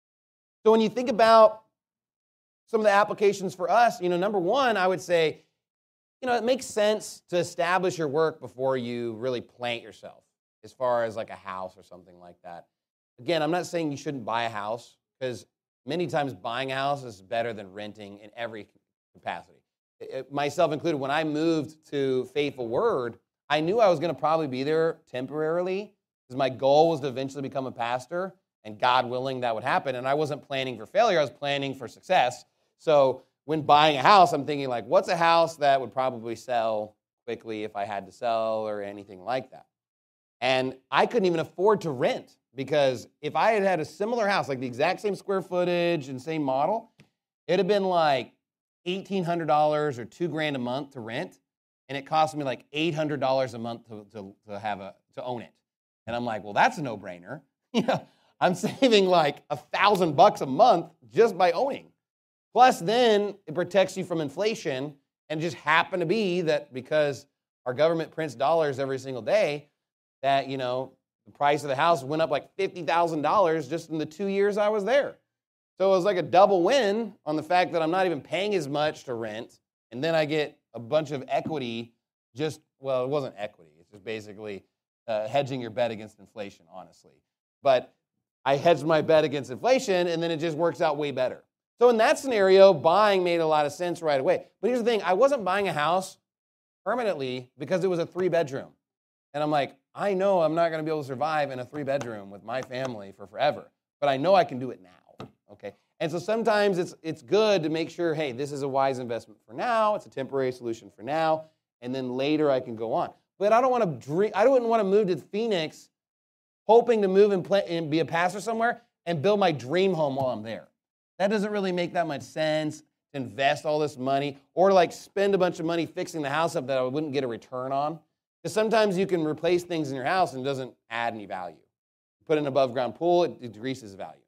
So when you think about some of the applications for us, you know, number one, I would say, you know, it makes sense to establish your work before you really plant yourself, as far as like a house or something like that. Again, I'm not saying you shouldn't buy a house, because many times buying a house is better than renting in every capacity. It, myself included, when I moved to Faithful Word, I knew I was going to probably be there temporarily, because my goal was to eventually become a pastor, and God willing, that would happen. And I wasn't planning for failure, I was planning for success. So when buying a house, I'm thinking like, what's a house that would probably sell quickly if I had to sell or anything like that? And I couldn't even afford to rent, because if I had had a similar house, like the exact same square footage and same model, it'd have been like eighteen hundred dollars or two grand a month to rent, and it cost me like eight hundred dollars a month to, to, to have a to own it. And I'm like, well, that's a no-brainer. You know, I'm saving like a thousand bucks a month just by owning. Plus, then it protects you from inflation, and it just happened to be that because our government prints dollars every single day, that, you know, the price of the house went up like fifty thousand dollars just in the two years I was there. So it was like a double win on the fact that I'm not even paying as much to rent, and then I get a bunch of equity. Just, well, it wasn't equity. It's just basically uh, hedging your bet against inflation, honestly. But I hedged my bet against inflation, and then it just works out way better. So in that scenario, buying made a lot of sense right away. But here's the thing. I wasn't buying a house permanently because it was a three-bedroom. And I'm like, I know I'm not going to be able to survive in a three-bedroom with my family for forever, but I know I can do it now, okay? And so sometimes it's it's good to make sure, hey, this is a wise investment for now. It's a temporary solution for now, and then later I can go on. But I don't want to dream, I don't want to move to Phoenix hoping to move and, play, and be a pastor somewhere and build my dream home while I'm there. That doesn't really make that much sense, to invest all this money or like spend a bunch of money fixing the house up that I wouldn't get a return on. Because sometimes you can replace things in your house and it doesn't add any value. You put in an above-ground pool, it decreases value.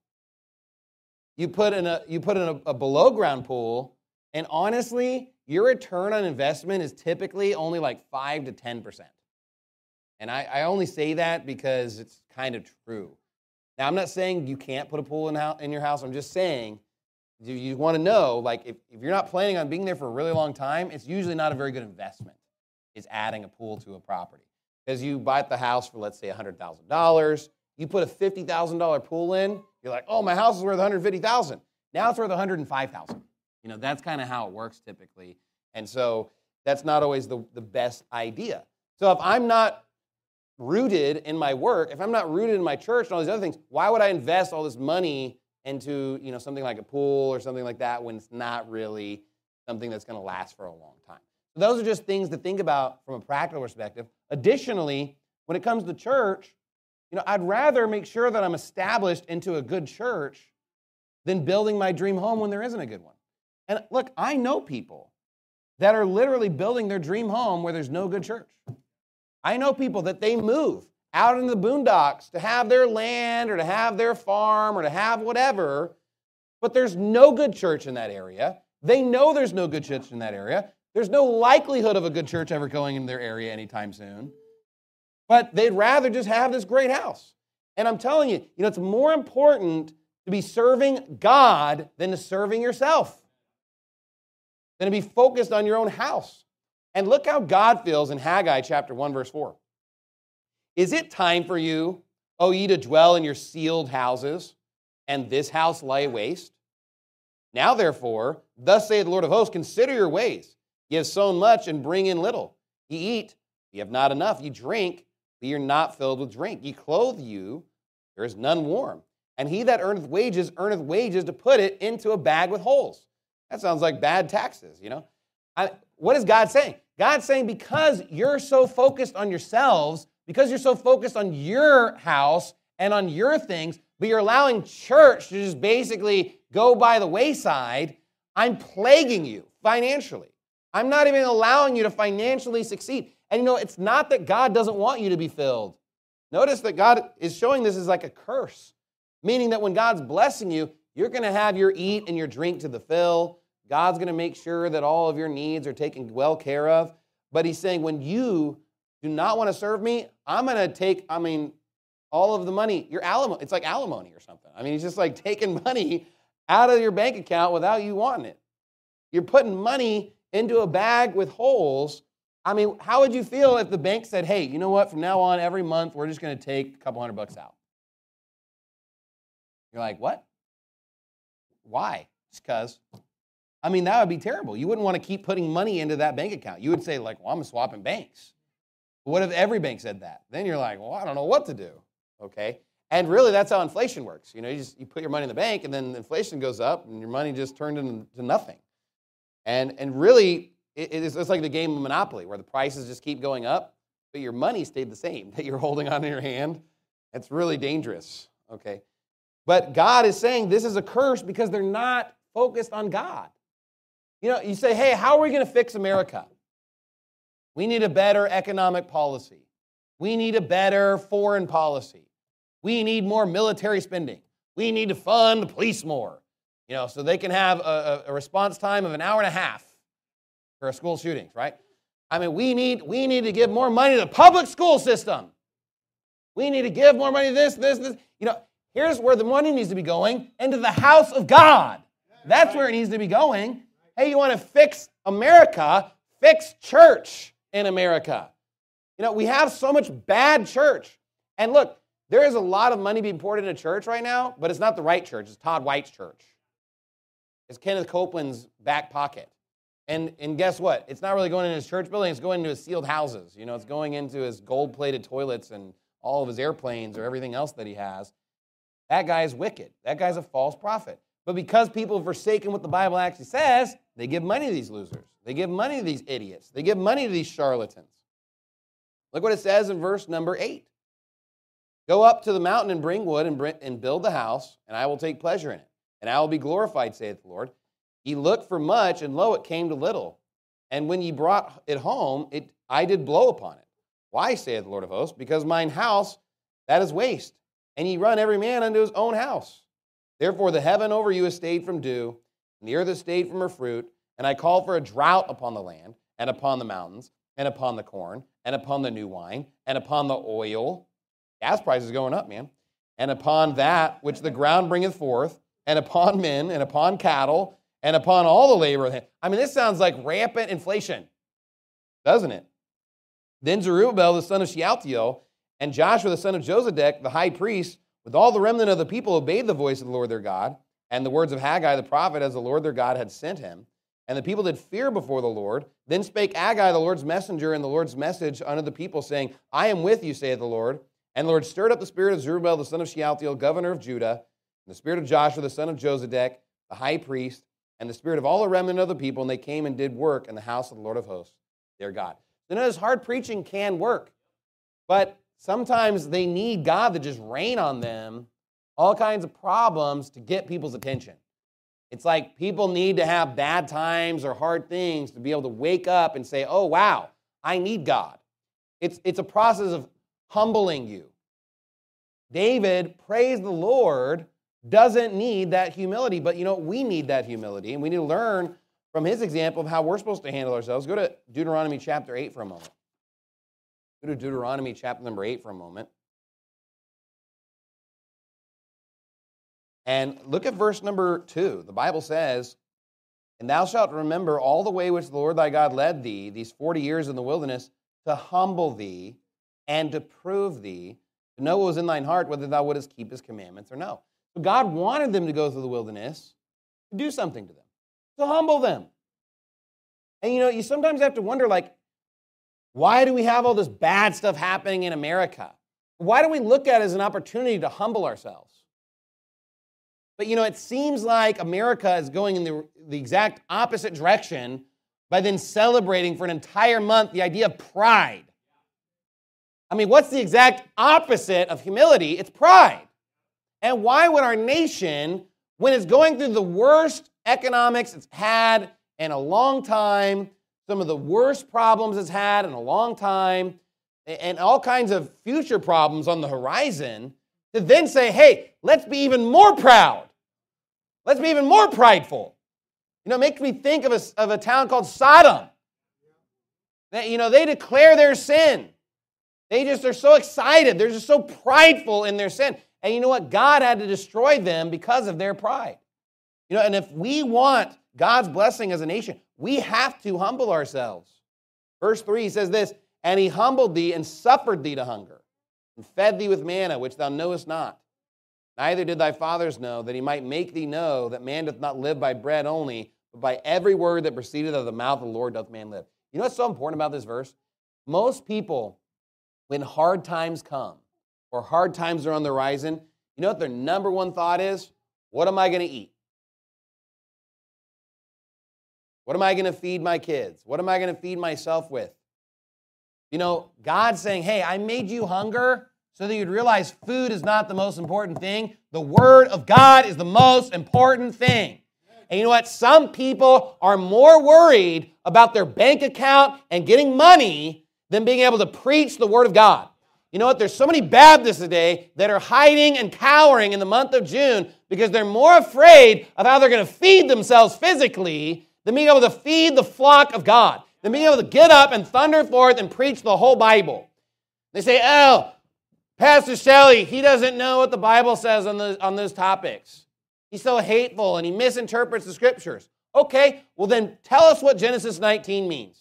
You put in a you put in a, a below-ground pool, and honestly, your return on investment is typically only like five to ten percent. And I, I only say that because it's kind of true. Now, I'm not saying you can't put a pool in, ho- in your house. I'm just saying you, you want to know, like, if, if you're not planning on being there for a really long time, it's usually not a very good investment, is adding a pool to a property. Because you buy the house for, let's say, one hundred thousand dollars. You put a fifty thousand dollars pool in, you're like, oh, my house is worth one hundred fifty thousand dollars. Now it's worth one hundred five thousand dollars. You know, that's kind of how it works typically. And so that's not always the, the best idea. So if I'm not rooted in my work, if I'm not rooted in my church and all these other things, why would I invest all this money into, you know, something like a pool or something like that when it's not really something that's going to last for a long time? So those are just things to think about from a practical perspective Additionally, when it comes to church, you know, I'd rather make sure that I'm established into a good church than building my dream home when there isn't a good one. And look, I know people that are literally building their dream home where there's no good church. I know people that they move out into the boondocks to have their land or to have their farm or to have whatever, but there's no good church in that area. They know there's no good church in that area. There's no likelihood of a good church ever going in their area anytime soon. But they'd rather just have this great house. And I'm telling you, you know, it's more important to be serving God than to serving yourself, than to be focused on your own house. And look how God feels in Haggai chapter one, verse four. Is it time for you, O ye, to dwell in your sealed houses, and this house lie waste? Now, therefore, thus saith the Lord of hosts, consider your ways. Ye have sown much and bring in little. Ye eat, ye have not enough. Ye drink, but ye are not filled with drink. Ye clothe you, there is none warm. And he that earneth wages, earneth wages to put it into a bag with holes. That sounds like bad taxes, you know. I, what is God saying? God's saying because you're so focused on yourselves, because you're so focused on your house and on your things, but you're allowing church to just basically go by the wayside, I'm plaguing you financially. I'm not even allowing you to financially succeed. And you know, it's not that God doesn't want you to be filled. Notice that God is showing this as like a curse, meaning that when God's blessing you, you're going to have your eat and your drink to the fill. God's going to make sure that all of your needs are taken well care of. But he's saying when you do not want to serve me, I'm going to take, I mean, all of the money, your alimony, it's like alimony or something. I mean, he's just like taking money out of your bank account without you wanting it. You're putting money into a bag with holes. I mean, how would you feel if the bank said, hey, you know what, from now on, every month, we're just going to take a couple hundred bucks out? You're like, what? Why? Just because. I mean, that would be terrible. You wouldn't want to keep putting money into that bank account. You would say, like, well, I'm swapping banks. But what if every bank said that? Then you're like, well, I don't know what to do, okay? And really, that's how inflation works. You know, you just you put your money in the bank, and then inflation goes up, and your money just turned into nothing. And and really, it, it's, it's like the game of Monopoly, where the prices just keep going up, but your money stayed the same that you're holding on in your hand. It's really dangerous, okay? But God is saying this is a curse because they're not focused on God. You know, you say, hey, how are we going to fix America? We need a better economic policy. We need a better foreign policy. We need more military spending. We need to fund the police more, you know, so they can have a, a response time of an hour and a half for school shootings, right? I mean, we need, we need to give more money to the public school system. We need to give more money to this, this, this. You know, here's where the money needs to be going, into the house of God. That's where it needs to be going. Hey, you want to fix America? Fix church in America. You know, we have so much bad church. And look, there is a lot of money being poured into church right now, but it's not the right church. It's Todd White's church. It's Kenneth Copeland's back pocket. And, and guess what? It's not really going into his church building. It's going into his sealed houses. You know, it's going into his gold-plated toilets and all of his airplanes or everything else that he has. That guy is wicked. That guy's a false prophet. But because people have forsaken what the Bible actually says, they give money to these losers. They give money to these idiots. They give money to these charlatans. Look what it says in verse number eight. Go up to the mountain and bring wood and, bring, and build the house, and I will take pleasure in it. And I will be glorified, saith the Lord. Ye looked for much, and lo, it came to little. And when ye brought it home, it, I did blow upon it. Why, saith the Lord of hosts? Because mine house, that is waste, and ye run every man unto his own house. Therefore the heaven over you has stayed from dew, and the earth has stayed from her fruit, and I call for a drought upon the land, and upon the mountains, and upon the corn, and upon the new wine, and upon the oil. Gas prices going up, man. And upon that which the ground bringeth forth, and upon men, and upon cattle, and upon all the labor of the hand. I mean, this sounds like rampant inflation, doesn't it? Then Zerubbabel, the son of Shealtiel, and Joshua, the son of Josedek, the high priest, with all the remnant of the people, obeyed the voice of the Lord their God, and the words of Haggai the prophet, as the Lord their God had sent him. And the people did fear before the Lord. Then spake Haggai, the Lord's messenger, and the Lord's message unto the people, saying, I am with you, saith the Lord. And the Lord stirred up the spirit of Zerubbabel, the son of Shealtiel, governor of Judah, and the spirit of Joshua, the son of Josedek, the high priest, and the spirit of all the remnant of the people, and they came and did work in the house of the Lord of hosts, their God. So notice hard preaching can work. But sometimes they need God to just rain on them all kinds of problems to get people's attention. It's like people need to have bad times or hard things to be able to wake up and say, oh, wow, I need God. It's, it's a process of humbling you. David, praise the Lord, doesn't need that humility, but you know, we need that humility, and we need to learn from his example of how we're supposed to handle ourselves. Go to Deuteronomy chapter eight for a moment. Go to Deuteronomy chapter number eight for a moment. And look at verse number two. The Bible says, and thou shalt remember all the way which the Lord thy God led thee these forty years in the wilderness to humble thee and to prove thee, to know what was in thine heart, whether thou wouldest keep his commandments or no. So God wanted them to go through the wilderness to do something to them, to humble them. And you know, you sometimes have to wonder, like, why do we have all this bad stuff happening in America? Why do we look at it as an opportunity to humble ourselves? But you know, it seems like America is going in the, the exact opposite direction by then celebrating for an entire month the idea of pride. I mean, what's the exact opposite of humility? It's pride. And why would our nation, when it's going through the worst economics it's had in a long time, some of the worst problems it's had in a long time, and all kinds of future problems on the horizon, to then say, hey, let's be even more proud. Let's be even more prideful. You know, it makes me think of a, of a town called Sodom. That, you know, they declare their sin. They just are so excited. They're just so prideful in their sin. And you know what? God had to destroy them because of their pride. You know, and if we want God's blessing as a nation, we have to humble ourselves. Verse three says this, and he humbled thee and suffered thee to hunger, and fed thee with manna, which thou knowest not. Neither did thy fathers know, that he might make thee know that man doth not live by bread only, but by every word that proceedeth out of the mouth of the Lord doth man live. You know what's so important about this verse? Most people, when hard times come, or hard times are on the horizon, you know what their number one thought is? What am I going to eat? What am I going to feed my kids? What am I going to feed myself with? You know, God's saying, hey, I made you hunger so that you'd realize food is not the most important thing. The Word of God is the most important thing. And you know what? Some people are more worried about their bank account and getting money than being able to preach the Word of God. You know what? There's so many Baptists today that are hiding and cowering in the month of June because they're more afraid of how they're going to feed themselves physically than being able to feed the flock of God, than being able to get up and thunder forth and preach the whole Bible. They say, oh, Pastor Shelley, he doesn't know what the Bible says on those, on those topics. He's so hateful and he misinterprets the Scriptures. Okay, well then tell us what Genesis nineteen means.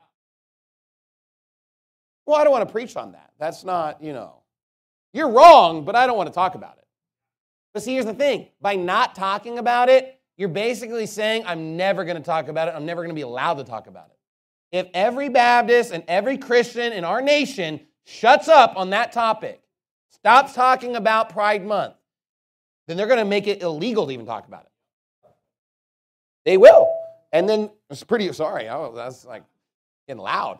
Well, I don't want to preach on that. That's not, you know, you're wrong, but I don't want to talk about it. But see, here's the thing. By not talking about it, you're basically saying, I'm never going to talk about it. I'm never going to be allowed to talk about it. If every Baptist and every Christian in our nation shuts up on that topic, stops talking about Pride Month, then they're going to make it illegal to even talk about it. They will. And then, it's pretty, sorry, oh, that's like getting loud.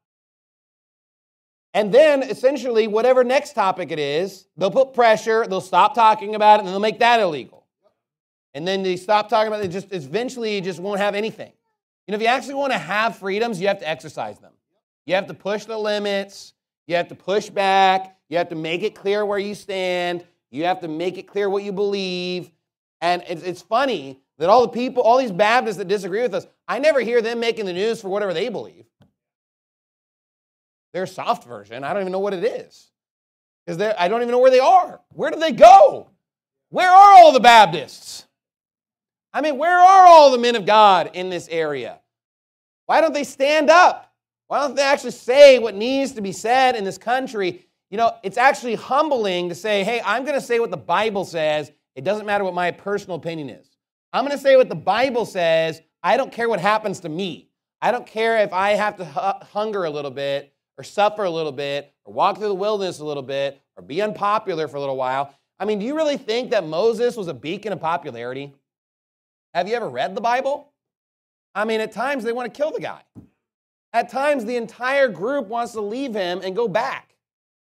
And then, essentially, whatever next topic it is, they'll put pressure, they'll stop talking about it, and they'll make that illegal. And then they stop talking about it, just eventually you just won't have anything. You know, if you actually want to have freedoms, you have to exercise them. You have to push the limits, you have to push back, you have to make it clear where you stand, you have to make it clear what you believe. And it's, it's funny that all the people, all these Baptists that disagree with us, I never hear them making the news for whatever they believe. Their soft version, I don't even know what it is. Because I don't even know where they are. Where do they go? Where are all the Baptists? I mean, where are all the men of God in this area? Why don't they stand up? Why don't they actually say what needs to be said in this country? You know, it's actually humbling to say, hey, I'm going to say what the Bible says. It doesn't matter what my personal opinion is. I'm going to say what the Bible says. I don't care what happens to me. I don't care if I have to hu- hunger a little bit, or suffer a little bit, or walk through the wilderness a little bit, or be unpopular for a little while. I mean, do you really think that Moses was a beacon of popularity? Have you ever read the Bible? I mean, at times they want to kill the guy. At times the entire group wants to leave him and go back.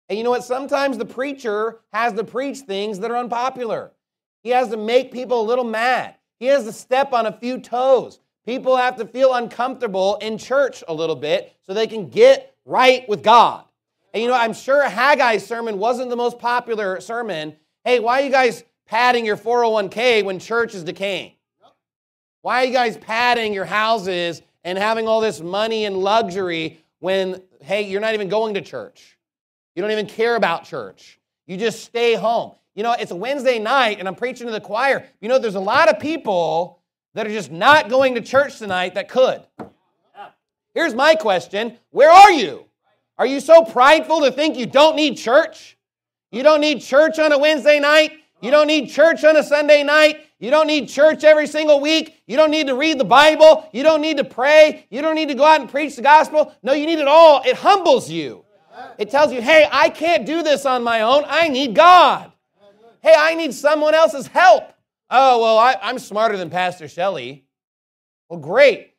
And you know what? Sometimes the preacher has to preach things that are unpopular. He has to make people a little mad. He has to step on a few toes. People have to feel uncomfortable in church a little bit so they can get right with God. And you know, I'm sure Haggai's sermon wasn't the most popular sermon. Hey, why are you guys padding your four oh one k when church is decaying? Why are you guys padding your houses and having all this money and luxury when, hey, you're not even going to church? You don't even care about church. You just stay home. You know, it's a Wednesday night and I'm preaching to the choir. You know, there's a lot of people that are just not going to church tonight that could. Here's my question. Where are you? Are you so prideful to think you don't need church? You don't need church on a Wednesday night? You don't need church on a Sunday night? You don't need church every single week? You don't need to read the Bible? You don't need to pray? You don't need to go out and preach the gospel? No, you need it all. It humbles you. It tells you, hey, I can't do this on my own. I need God. Hey, I need someone else's help. Oh, well, I, I'm smarter than Pastor Shelley. Well, great.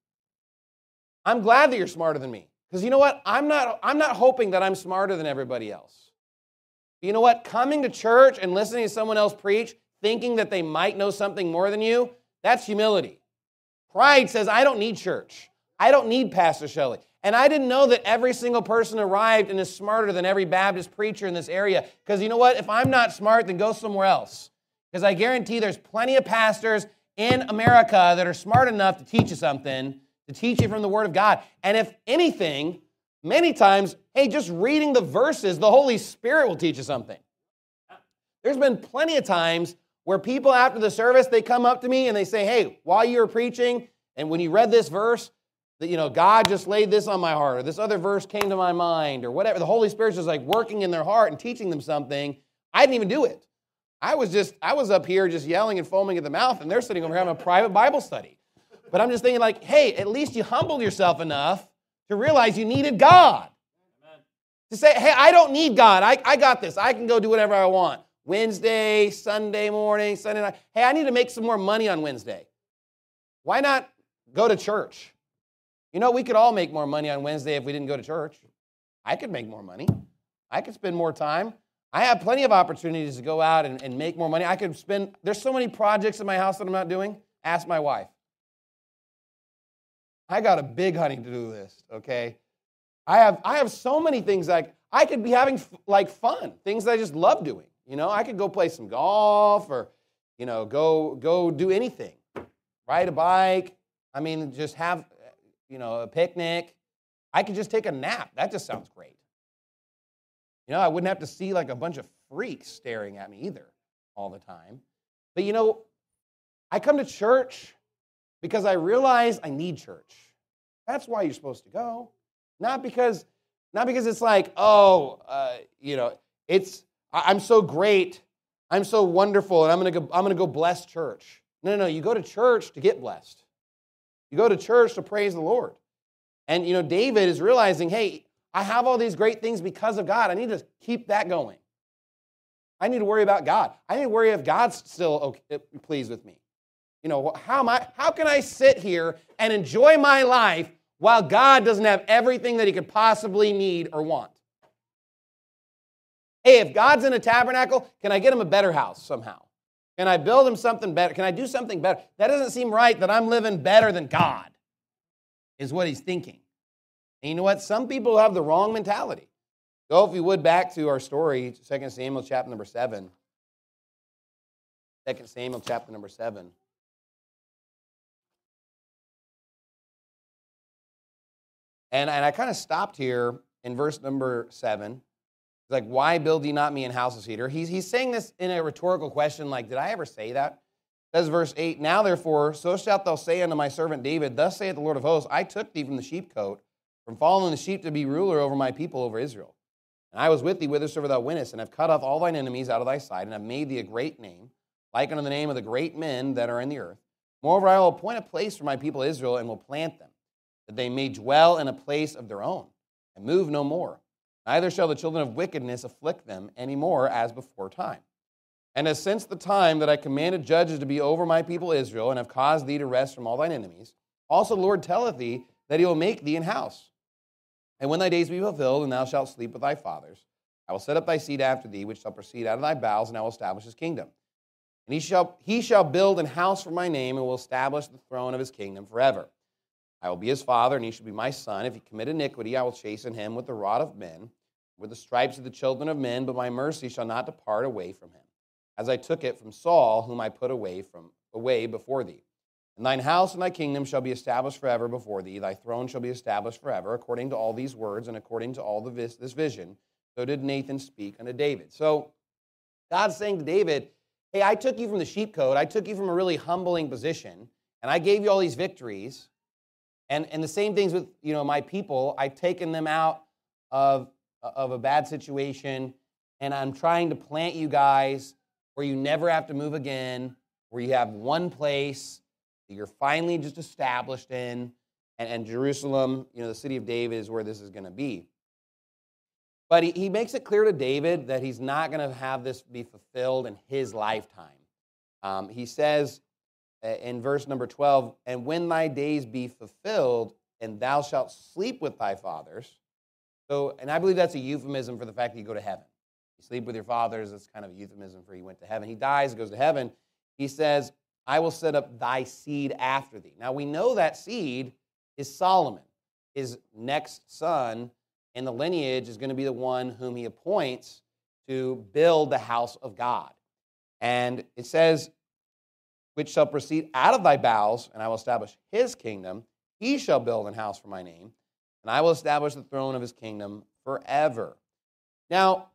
I'm glad that you're smarter than me. Because you know what? I'm not, I'm not hoping that I'm smarter than everybody else. You know what? Coming to church and listening to someone else preach, thinking that they might know something more than you, that's humility. Pride says, I don't need church. I don't need Pastor Shelley. And I didn't know that every single person arrived and is smarter than every Baptist preacher in this area. Because you know what? If I'm not smart, then go somewhere else. Because I guarantee there's plenty of pastors in America that are smart enough to teach you something, to teach you from the Word of God. And if anything, many times, hey, just reading the verses, the Holy Spirit will teach you something. There's been plenty of times where people after the service, they come up to me and they say, hey, while you were preaching, and when you read this verse, that, you know, God just laid this on my heart, or this other verse came to my mind, or whatever. The Holy Spirit's just like working in their heart and teaching them something. I didn't even do it. I was just, I was up here just yelling and foaming at the mouth, and they're sitting over here having a private Bible study. But I'm just thinking like, hey, at least you humbled yourself enough to realize you needed God. Amen. To say, hey, I don't need God. I, I got this. I can go do whatever I want. Wednesday, Sunday morning, Sunday night. Hey, I need to make some more money on Wednesday. Why not go to church? You know, we could all make more money on Wednesday if we didn't go to church. I could make more money. I could spend more time. I have plenty of opportunities to go out and, and make more money. I could spend, there's so many projects in my house that I'm not doing. Ask my wife. I got a big hunting to-do list, okay? I have I have so many things like I could be having like fun, things that I just love doing. You know, I could go play some golf or, you know, go go do anything. Ride a bike. I mean, just have, you know, a picnic. I could just take a nap. That just sounds great. You know, I wouldn't have to see like a bunch of freaks staring at me either all the time. But you know, I come to church because I realize I need church. That's why you're supposed to go. Not because, not because it's like, oh, uh, you know, it's, I'm so great, I'm so wonderful, and I'm gonna go, I'm gonna go bless church. No, no, no, you go to church to get blessed. You go to church to praise the Lord. And, you know, David is realizing, hey, I have all these great things because of God. I need to keep that going. I need to worry about God. I need to worry if God's still okay, pleased with me. You know, how am I, how can I sit here and enjoy my life while God doesn't have everything that he could possibly need or want? Hey, if God's in a tabernacle, can I get him a better house somehow? Can I build him something better? Can I do something better? That doesn't seem right that I'm living better than God, is what he's thinking. And you know what? Some people have the wrong mentality. Go, if you would, back to our story, Second Samuel chapter number seven. Second Samuel chapter number seven. And, and I kind of stopped here in verse number seven. It's like, why build ye not me an house of cedar? He's, he's saying this in a rhetorical question, like, did I ever say that? It says verse eight, now therefore, so shalt thou say unto my servant David, thus saith the Lord of hosts, I took thee from the sheepcote, from following the sheep to be ruler over my people, over Israel. And I was with thee whithersoever thou wentest, and have cut off all thine enemies out of thy sight, and have made thee a great name, like unto the name of the great men that are in the earth. Moreover, I will appoint a place for my people Israel, and will plant them, that they may dwell in a place of their own, and move no more. Neither shall the children of wickedness afflict them any more as before time. And as since the time that I commanded judges to be over my people Israel, and have caused thee to rest from all thine enemies, also the Lord telleth thee that he will make thee an house. And when thy days be fulfilled, and thou shalt sleep with thy fathers, I will set up thy seed after thee, which shall proceed out of thy bowels, and I will establish his kingdom. And he shall, he shall build an house for my name, and will establish the throne of his kingdom forever. I will be his father, and he shall be my son. If he commit iniquity, I will chasten him with the rod of men, with the stripes of the children of men, but my mercy shall not depart away from him, as I took it from Saul, whom I put away from away before thee. And thine house and thy kingdom shall be established forever before thee. Thy throne shall be established forever, according to all these words, and according to all the vis- this vision. So did Nathan speak unto David. So God's saying to David, hey, I took you from the sheepcote. I took you from a really humbling position, and I gave you all these victories. And, and the same things with, you know, my people. I've taken them out of, of a bad situation, and I'm trying to plant you guys where you never have to move again, where you have one place that you're finally just established in, and, and Jerusalem, you know, the city of David is where this is going to be. But he, he makes it clear to David that he's not going to have this be fulfilled in his lifetime. Um, he says in verse number twelve, and when thy days be fulfilled, and thou shalt sleep with thy fathers. So, and I believe that's a euphemism for the fact that you go to heaven. You sleep with your fathers, that's kind of a euphemism for he went to heaven. He dies, goes to heaven. He says, I will set up thy seed after thee. Now we know that seed is Solomon, his next son, and the lineage is going to be the one whom he appoints to build the house of God. And it says, which shall proceed out of thy bowels, and I will establish his kingdom. He shall build an house for my name, and I will establish the throne of his kingdom forever. Now,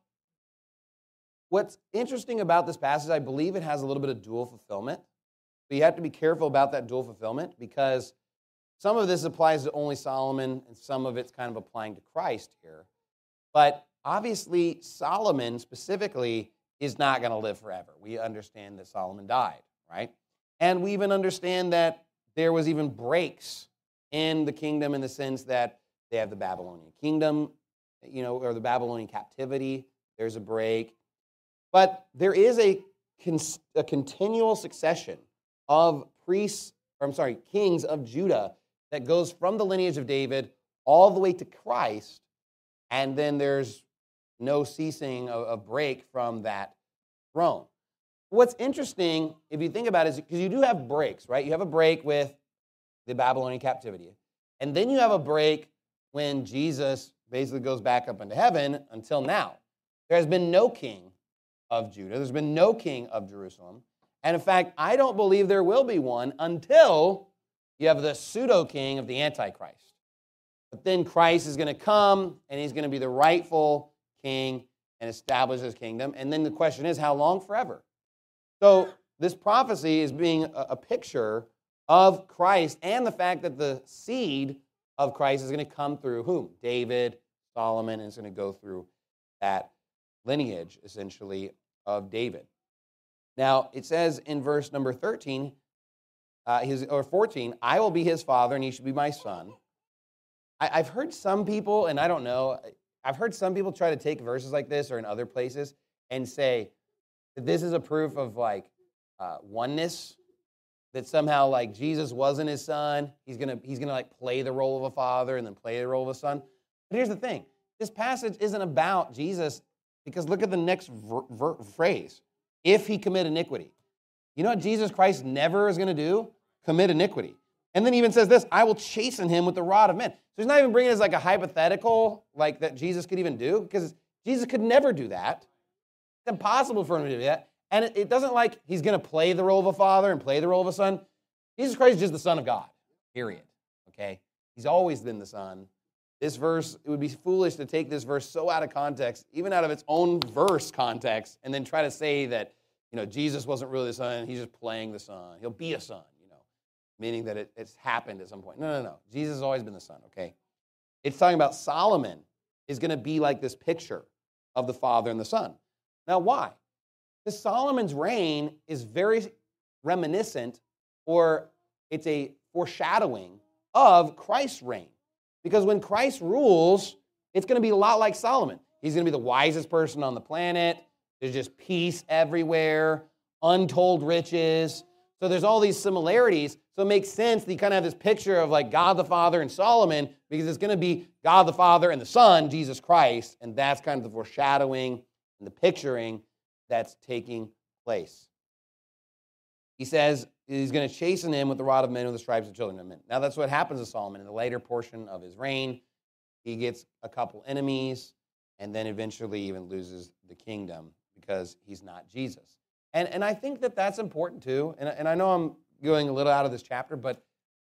what's interesting about this passage, I believe it has a little bit of dual fulfillment. But you have to be careful about that dual fulfillment, because some of this applies to only Solomon, and some of it's kind of applying to Christ here. But obviously, Solomon specifically is not going to live forever. We understand that Solomon died, right? And we even understand that there was even breaks in the kingdom in the sense that they have the Babylonian kingdom, you know, or the Babylonian captivity. There's a break. But there is a, a continual succession of priests, or I'm sorry, kings of Judah that goes from the lineage of David all the way to Christ, and then there's no ceasing of a break from that throne. What's interesting, if you think about it, is because you do have breaks, right? You have a break with the Babylonian captivity, and then you have a break when Jesus basically goes back up into heaven until now. There has been no king of Judah. There's been no king of Jerusalem. And in fact, I don't believe there will be one until you have the pseudo-king of the Antichrist. But then Christ is going to come, and he's going to be the rightful king and establish his kingdom. And then the question is, how long? Forever. So this prophecy is being a, a picture of Christ and the fact that the seed of Christ is going to come through whom? David, Solomon, and it's going to go through that lineage, essentially, of David. Now, it says in verse number thirteen, uh, his, or fourteen, I will be his father, and he shall be my son. I, I've heard some people, and I don't know, I've heard some people try to take verses like this or in other places and say that this is a proof of, like, uh, oneness, that somehow, like, Jesus wasn't his son. He's going to, he's gonna like, play the role of a father and then play the role of a son. But here's the thing. This passage isn't about Jesus, because look at the next ver- ver- phrase. If he commit iniquity. You know what Jesus Christ never is going to do? Commit iniquity. And then he even says this, I will chasten him with the rod of men. So he's not even bringing it as like a hypothetical, like that Jesus could even do, because Jesus could never do that. It's impossible for him to do that. And it, it doesn't like he's going to play the role of a father and play the role of a son. Jesus Christ is just the Son of God, period. Okay? He's always been the Son. This verse, it would be foolish to take this verse so out of context, even out of its own verse context, and then try to say that, you know, Jesus wasn't really the Son, he's just playing the Son. He'll be a son, you know, meaning that it, it's happened at some point. No, no, no. Jesus has always been the Son, okay? It's talking about Solomon is going to be like this picture of the Father and the Son. Now, why? Because Solomon's reign is very reminiscent, or it's a foreshadowing of Christ's reign. Because when Christ rules, it's going to be a lot like Solomon. He's going to be the wisest person on the planet. There's just peace everywhere, untold riches. So there's all these similarities, So it makes sense that you kind of have this picture of like God the Father and Solomon, because it's going to be God the Father and the Son, Jesus Christ, and that's kind of the foreshadowing and the picturing that's taking place. He says he's going to chasten him with the rod of men, with the stripes of children of men. Now that's what happens to Solomon in the later portion of his reign. He gets a couple enemies, and then eventually even loses the kingdom because he's not Jesus. And, and I think that that's important too. And, and I know I'm going a little out of this chapter, but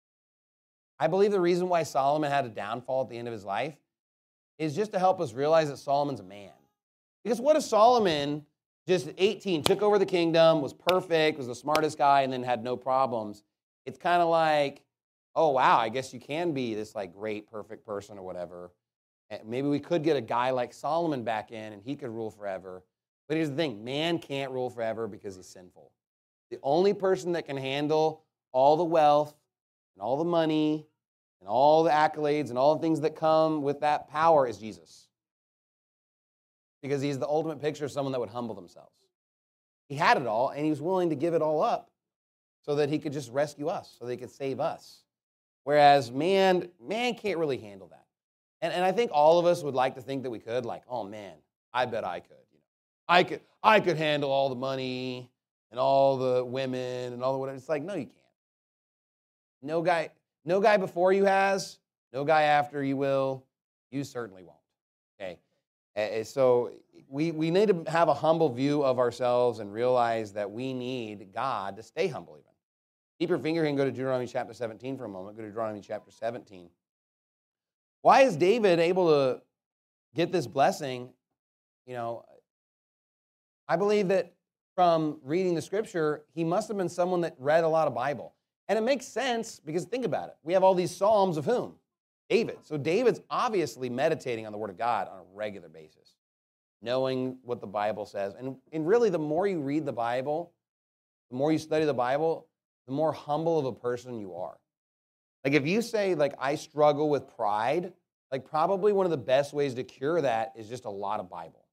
I believe the reason why Solomon had a downfall at the end of his life is just to help us realize that Solomon's a man. Because what if Solomon, just at eighteen, took over the kingdom, was perfect, was the smartest guy, and then had no problems? It's kind of like, oh, wow, I guess you can be this like great, perfect person or whatever. And maybe we could get a guy like Solomon back in, and he could rule forever. But here's the thing, man can't rule forever because he's sinful. The only person that can handle all the wealth and all the money and all the accolades and all the things that come with that power is Jesus. Because he's the ultimate picture of someone that would humble themselves. He had it all, and he was willing to give it all up so that he could just rescue us, so that he could save us. Whereas man, man can't really handle that. And, and I think all of us would like to think that we could, like, oh man, I bet I could. You know, I could, I could handle all the money and all the women and all the whatever. It's like, no, you can't. No guy, no guy before you has, no guy after you will. You certainly won't. Okay. Uh, so we, we need to have a humble view of ourselves and realize that we need God to stay humble even. Keep your finger here and go to Deuteronomy chapter seventeen for a moment. Go to Deuteronomy chapter seventeen. Why is David able to get this blessing? You know, I believe that from reading the scripture, he must have been someone that read a lot of Bible. And it makes sense because think about it. We have all these Psalms of whom? David. So David's obviously meditating on the Word of God on a regular basis, knowing what the Bible says. And, and really, the more you read the Bible, the more you study the Bible, the more humble of a person you are. Like if you say, like, I struggle with pride, like probably one of the best ways to cure that is just a lot of Bible.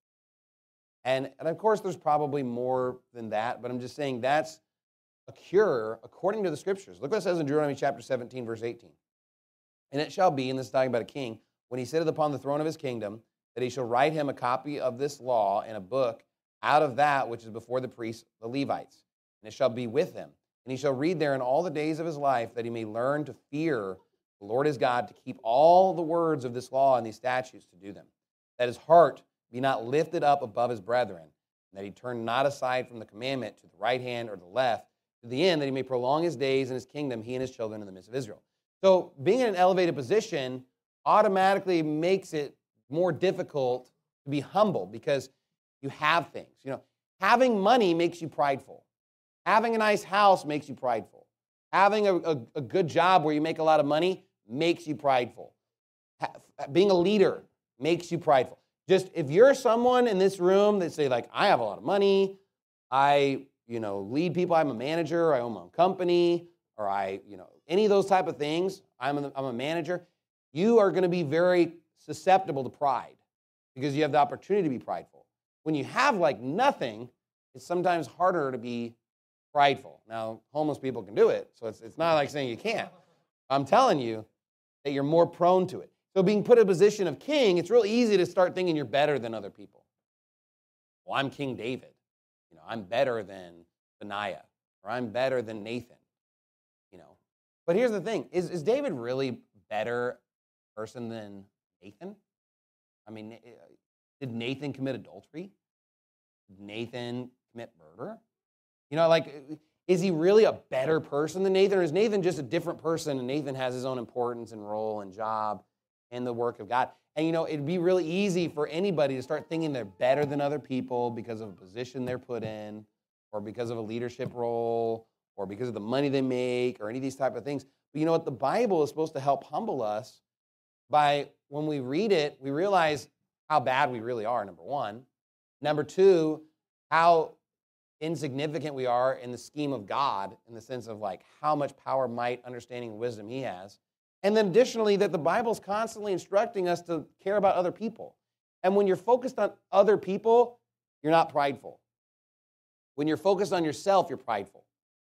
And, and of course, there's probably more than that, but I'm just saying that's a cure according to the Scriptures. Look what it says in Deuteronomy chapter seventeen, verse eighteen. And it shall be, and this is talking about a king, when he sitteth upon the throne of his kingdom, that he shall write him a copy of this law in a book out of that which is before the priests, the Levites. And it shall be with him. And he shall read therein all the days of his life, that he may learn to fear the Lord his God, to keep all the words of this law and these statutes to do them. That his heart be not lifted up above his brethren, and that he turn not aside from the commandment to the right hand or the left, to the end that he may prolong his days in his kingdom, he and his children in the midst of Israel. So being in an elevated position automatically makes it more difficult to be humble because you have things. You know, having money makes you prideful. Having a nice house makes you prideful. Having a, a, a good job where you make a lot of money makes you prideful. Ha, being a leader makes you prideful. Just if you're someone in this room that say, like, I have a lot of money, I, you know, lead people, I'm a manager, I own my own company, or I, you know, any of those type of things, I'm a, I'm a manager, you are going to be very susceptible to pride because you have the opportunity to be prideful. When you have, like, nothing, it's sometimes harder to be prideful. Now, homeless people can do it, so it's, it's not like saying you can't. I'm telling you that you're more prone to it. So being put in a position of king, it's real easy to start thinking you're better than other people. Well, I'm King David. You know, I'm better than Benaiah, or I'm better than Nathan. You know, but here's the thing: is is David really better person than Nathan? I mean, did Nathan commit adultery? Did Nathan commit murder? You know, like, is he really a better person than Nathan, or is Nathan just a different person, and Nathan has his own importance and role and job in the work of God? And, you know, it'd be really easy for anybody to start thinking they're better than other people because of a position they're put in, or because of a leadership role, or because of the money they make, or any of these type of things. But you know what? The Bible is supposed to help humble us by, when we read it, we realize how bad we really are, number one. Number two, how insignificant we are in the scheme of God, in the sense of, like, how much power, might, understanding, and wisdom he has. And then additionally, that the Bible's constantly instructing us to care about other people. And when you're focused on other people, you're not prideful. When you're focused on yourself, you're prideful.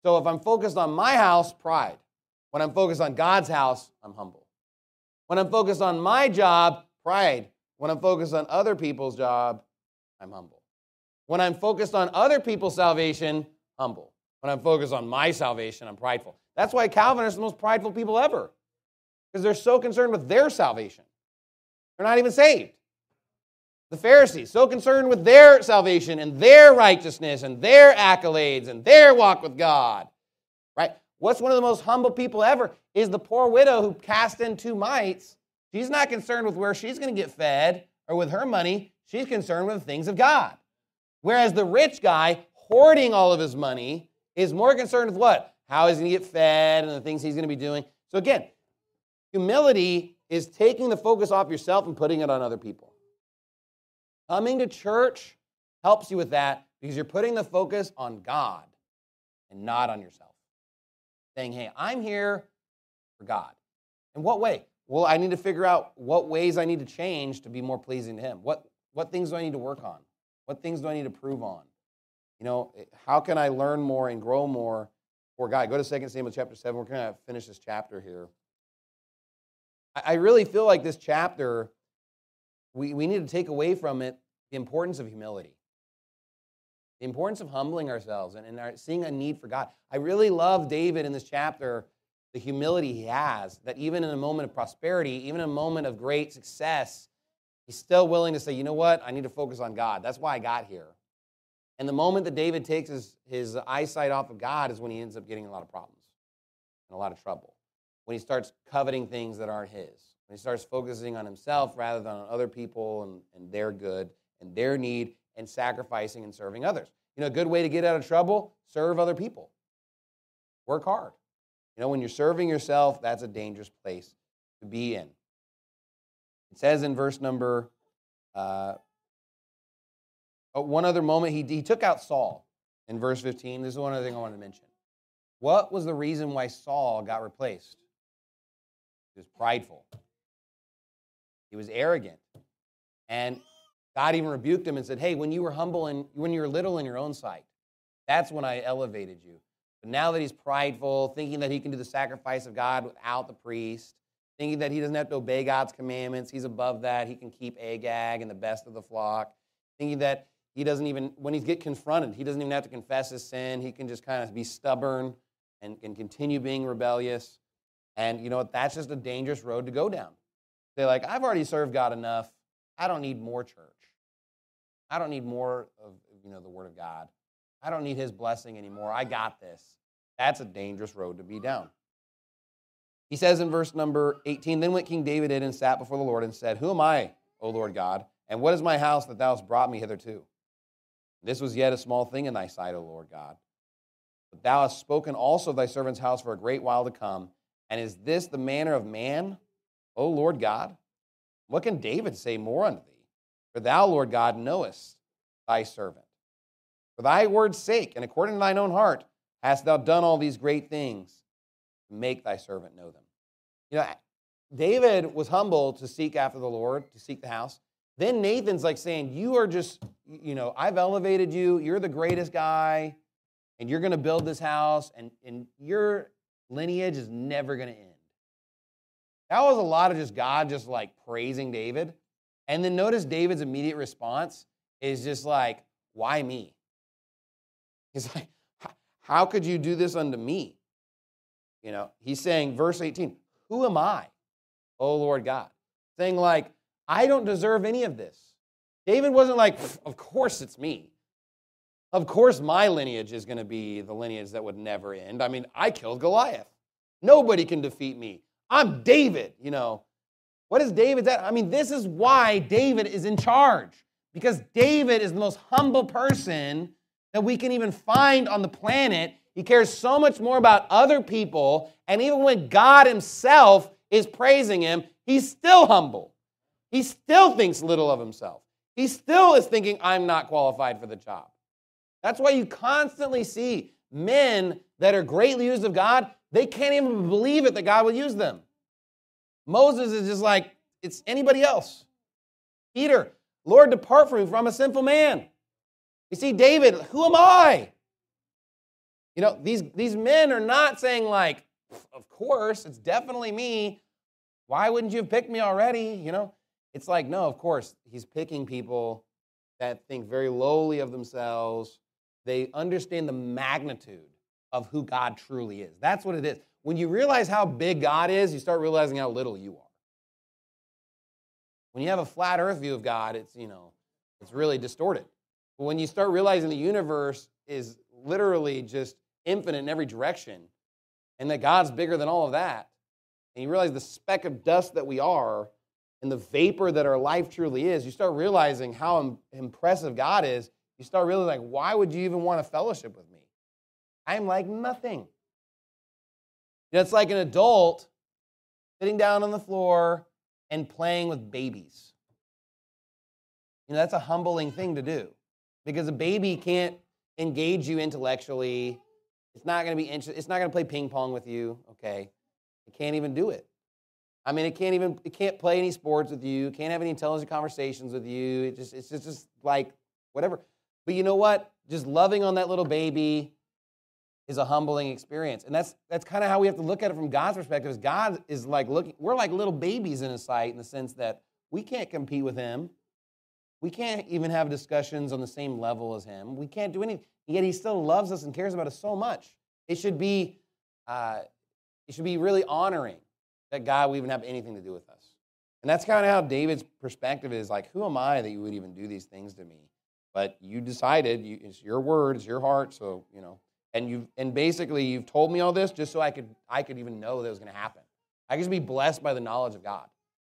So if I'm focused on my house, pride. When I'm focused on God's house, I'm humble. When I'm focused on my job, pride. When I'm focused on other people's job, I'm humble. When I'm focused on other people's salvation, humble. When I'm focused on my salvation, I'm prideful. That's why Calvinists are the most prideful people ever, because they're so concerned with their salvation. They're not even saved. The Pharisees, so concerned with their salvation and their righteousness and their accolades and their walk with God. Right? What's one of the most humble people ever is the poor widow who cast in two mites. She's not concerned with where she's going to get fed or with her money. She's concerned with the things of God. Whereas the rich guy, hoarding all of his money, is more concerned with what? How he's going to get fed and the things he's going to be doing. So again, humility is taking the focus off yourself and putting it on other people. Coming to church helps you with that because you're putting the focus on God and not on yourself. Saying, hey, I'm here for God. In what way? Well, I need to figure out what ways I need to change to be more pleasing to Him. What, what things do I need to work on? What things do I need to prove on? You know, how can I learn more and grow more for God? Go to Second Samuel chapter seven. We're going to finish this chapter here. I, I really feel like this chapter, we, we need to take away from it the importance of humility. The importance of humbling ourselves and, and our, seeing a need for God. I really love David in this chapter, the humility he has, that even in a moment of prosperity, even in a moment of great success, he's still willing to say, you know what, I need to focus on God. That's why I got here. And the moment that David takes his, his eyesight off of God is when he ends up getting in a lot of problems and a lot of trouble. When he starts coveting things that aren't his. When he starts focusing on himself rather than on other people and, and their good and their need and sacrificing and serving others. You know, a good way to get out of trouble, serve other people. Work hard. You know, when you're serving yourself, that's a dangerous place to be in. It says in verse number, uh, oh, one other moment, he, he took out Saul in verse fifteen. This is one other thing I wanted to mention. What was the reason why Saul got replaced? He was prideful. He was arrogant. And God even rebuked him and said, hey, when you were humble and when you were little in your own sight, that's when I elevated you. But now that he's prideful, thinking that he can do the sacrifice of God without the priest, thinking that he doesn't have to obey God's commandments, he's above that, he can keep Agag and the best of the flock, thinking that he doesn't even, when he gets confronted, he doesn't even have to confess his sin, he can just kind of be stubborn and, and continue being rebellious. And you know what, that's just a dangerous road to go down. They're like, I've already served God enough, I don't need more church. I don't need more of, you know, the Word of God. I don't need His blessing anymore. I got this. That's a dangerous road to be down. He says in verse number eighteen, then went King David in and sat before the Lord and said, who am I, O Lord God, and what is my house that thou hast brought me hitherto? This was yet a small thing in thy sight, O Lord God. But thou hast spoken also of thy servant's house for a great while to come. And is this the manner of man, O Lord God? What can David say more unto thee? For thou, Lord God, knowest thy servant. For thy word's sake, and according to thine own heart, hast thou done all these great things to make thy servant know them. You know, David was humble to seek after the Lord, to seek the house. Then Nathan's like saying, you are just, you know, I've elevated you, you're the greatest guy, and you're going to build this house, and, and your lineage is never going to end. That was a lot of just God just like praising David. And then notice David's immediate response is just like, why me? He's like, how could you do this unto me? You know, he's saying, verse eighteen, who am I, O Lord God? Saying like, I don't deserve any of this. David wasn't like, of course it's me. Of course my lineage is going to be the lineage that would never end. I mean, I killed Goliath. Nobody can defeat me. I'm David, you know. What is David's at? I mean, this is why David is in charge. Because David is the most humble person that we can even find on the planet. He cares so much more about other people. And even when God himself is praising him, he's still humble. He still thinks little of himself. He still is thinking, I'm not qualified for the job. That's why you constantly see men that are greatly used of God, they can't even believe it that God will use them. Moses is just like, it's anybody else. Peter, Lord, depart from me, for I'm a sinful man. You see, David, who am I? You know, these, these men are not saying like, of course, it's definitely me. Why wouldn't you have picked me already? You know, it's like, no, of course, he's picking people that think very lowly of themselves. They understand the magnitude of who God truly is. That's what it is. When you realize how big God is, you start realizing how little you are. When you have a flat earth view of God, it's, you know, it's really distorted. But when you start realizing the universe is literally just infinite in every direction, and that God's bigger than all of that, and you realize the speck of dust that we are, and the vapor that our life truly is, you start realizing how im- impressive God is. You start realizing, like, why would you even want to fellowship with me? I'm like nothing. You know, it's like an adult sitting down on the floor and playing with babies. You know, that's a humbling thing to do, because a baby can't engage you intellectually. It's not going to be interested. It's not going to play ping pong with you. Okay, it can't even do it. I mean, it can't even. It can't play any sports with you. It can't have any intelligent conversations with you. It just. It's just, just like whatever. But you know what? Just loving on that little baby is a humbling experience, and that's that's kind of how we have to look at it from God's perspective. Is God is like looking. We're like little babies in His sight, in the sense that we can't compete with Him. We can't even have discussions on the same level as Him. We can't do anything. Yet He still loves us and cares about us so much. It should be, uh, it should be really honoring that God would even have anything to do with us. And that's kind of how David's perspective is, like, who am I that you would even do these things to me? But you decided, you, it's your word, it's your heart, so, you know, and you and basically you've told me all this just so I could I could even know that it was going to happen. I could just be blessed by the knowledge of God.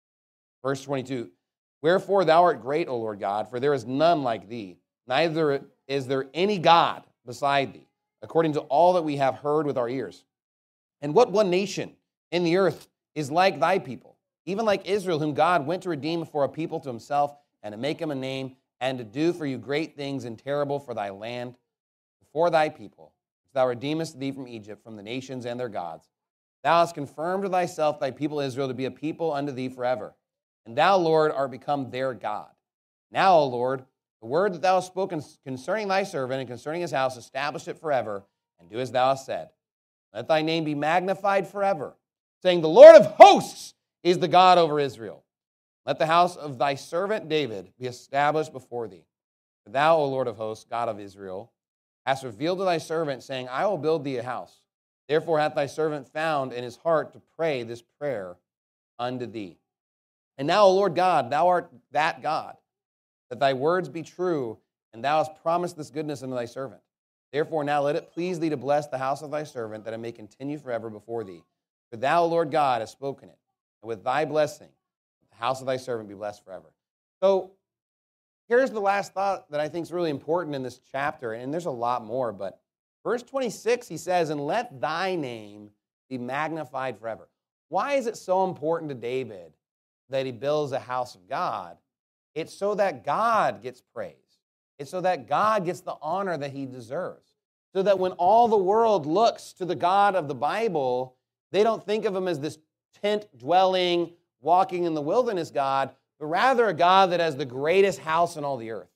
Verse twenty-two, wherefore thou art great, O Lord God, for there is none like thee, neither is there any God beside thee, according to all that we have heard with our ears. And what one nation in the earth is like thy people, even like Israel, whom God went to redeem for a people to himself, and to make him a name, and to do for you great things and terrible for thy land, for thy people, which thou redeemest thee from Egypt, from the nations and their gods. Thou hast confirmed to thyself thy people Israel to be a people unto thee forever. And thou, Lord, art become their God. Now, O Lord, the word that thou hast spoken concerning thy servant and concerning his house, establish it forever, and do as thou hast said. Let thy name be magnified forever, saying, the Lord of hosts is the God over Israel. Let the house of thy servant David be established before thee. For thou, O Lord of hosts, God of Israel, hast revealed to thy servant, saying, I will build thee a house. Therefore hath thy servant found in his heart to pray this prayer unto thee. And now, O Lord God, thou art that God, that thy words be true, and thou hast promised this goodness unto thy servant. Therefore now let it please thee to bless the house of thy servant, that it may continue forever before thee. For thou, O Lord God, hast spoken it, and with thy blessing the house of thy servant be blessed forever. So here's the last thought that I think is really important in this chapter, and there's a lot more, but verse twenty-six, he says, and let thy name be magnified forever. Why is it so important to David that he builds a house of God? It's so that God gets praised. It's so that God gets the honor that he deserves. So that when all the world looks to the God of the Bible, they don't think of him as this tent-dwelling, walking in the wilderness God, but rather a God that has the greatest house in all the earth.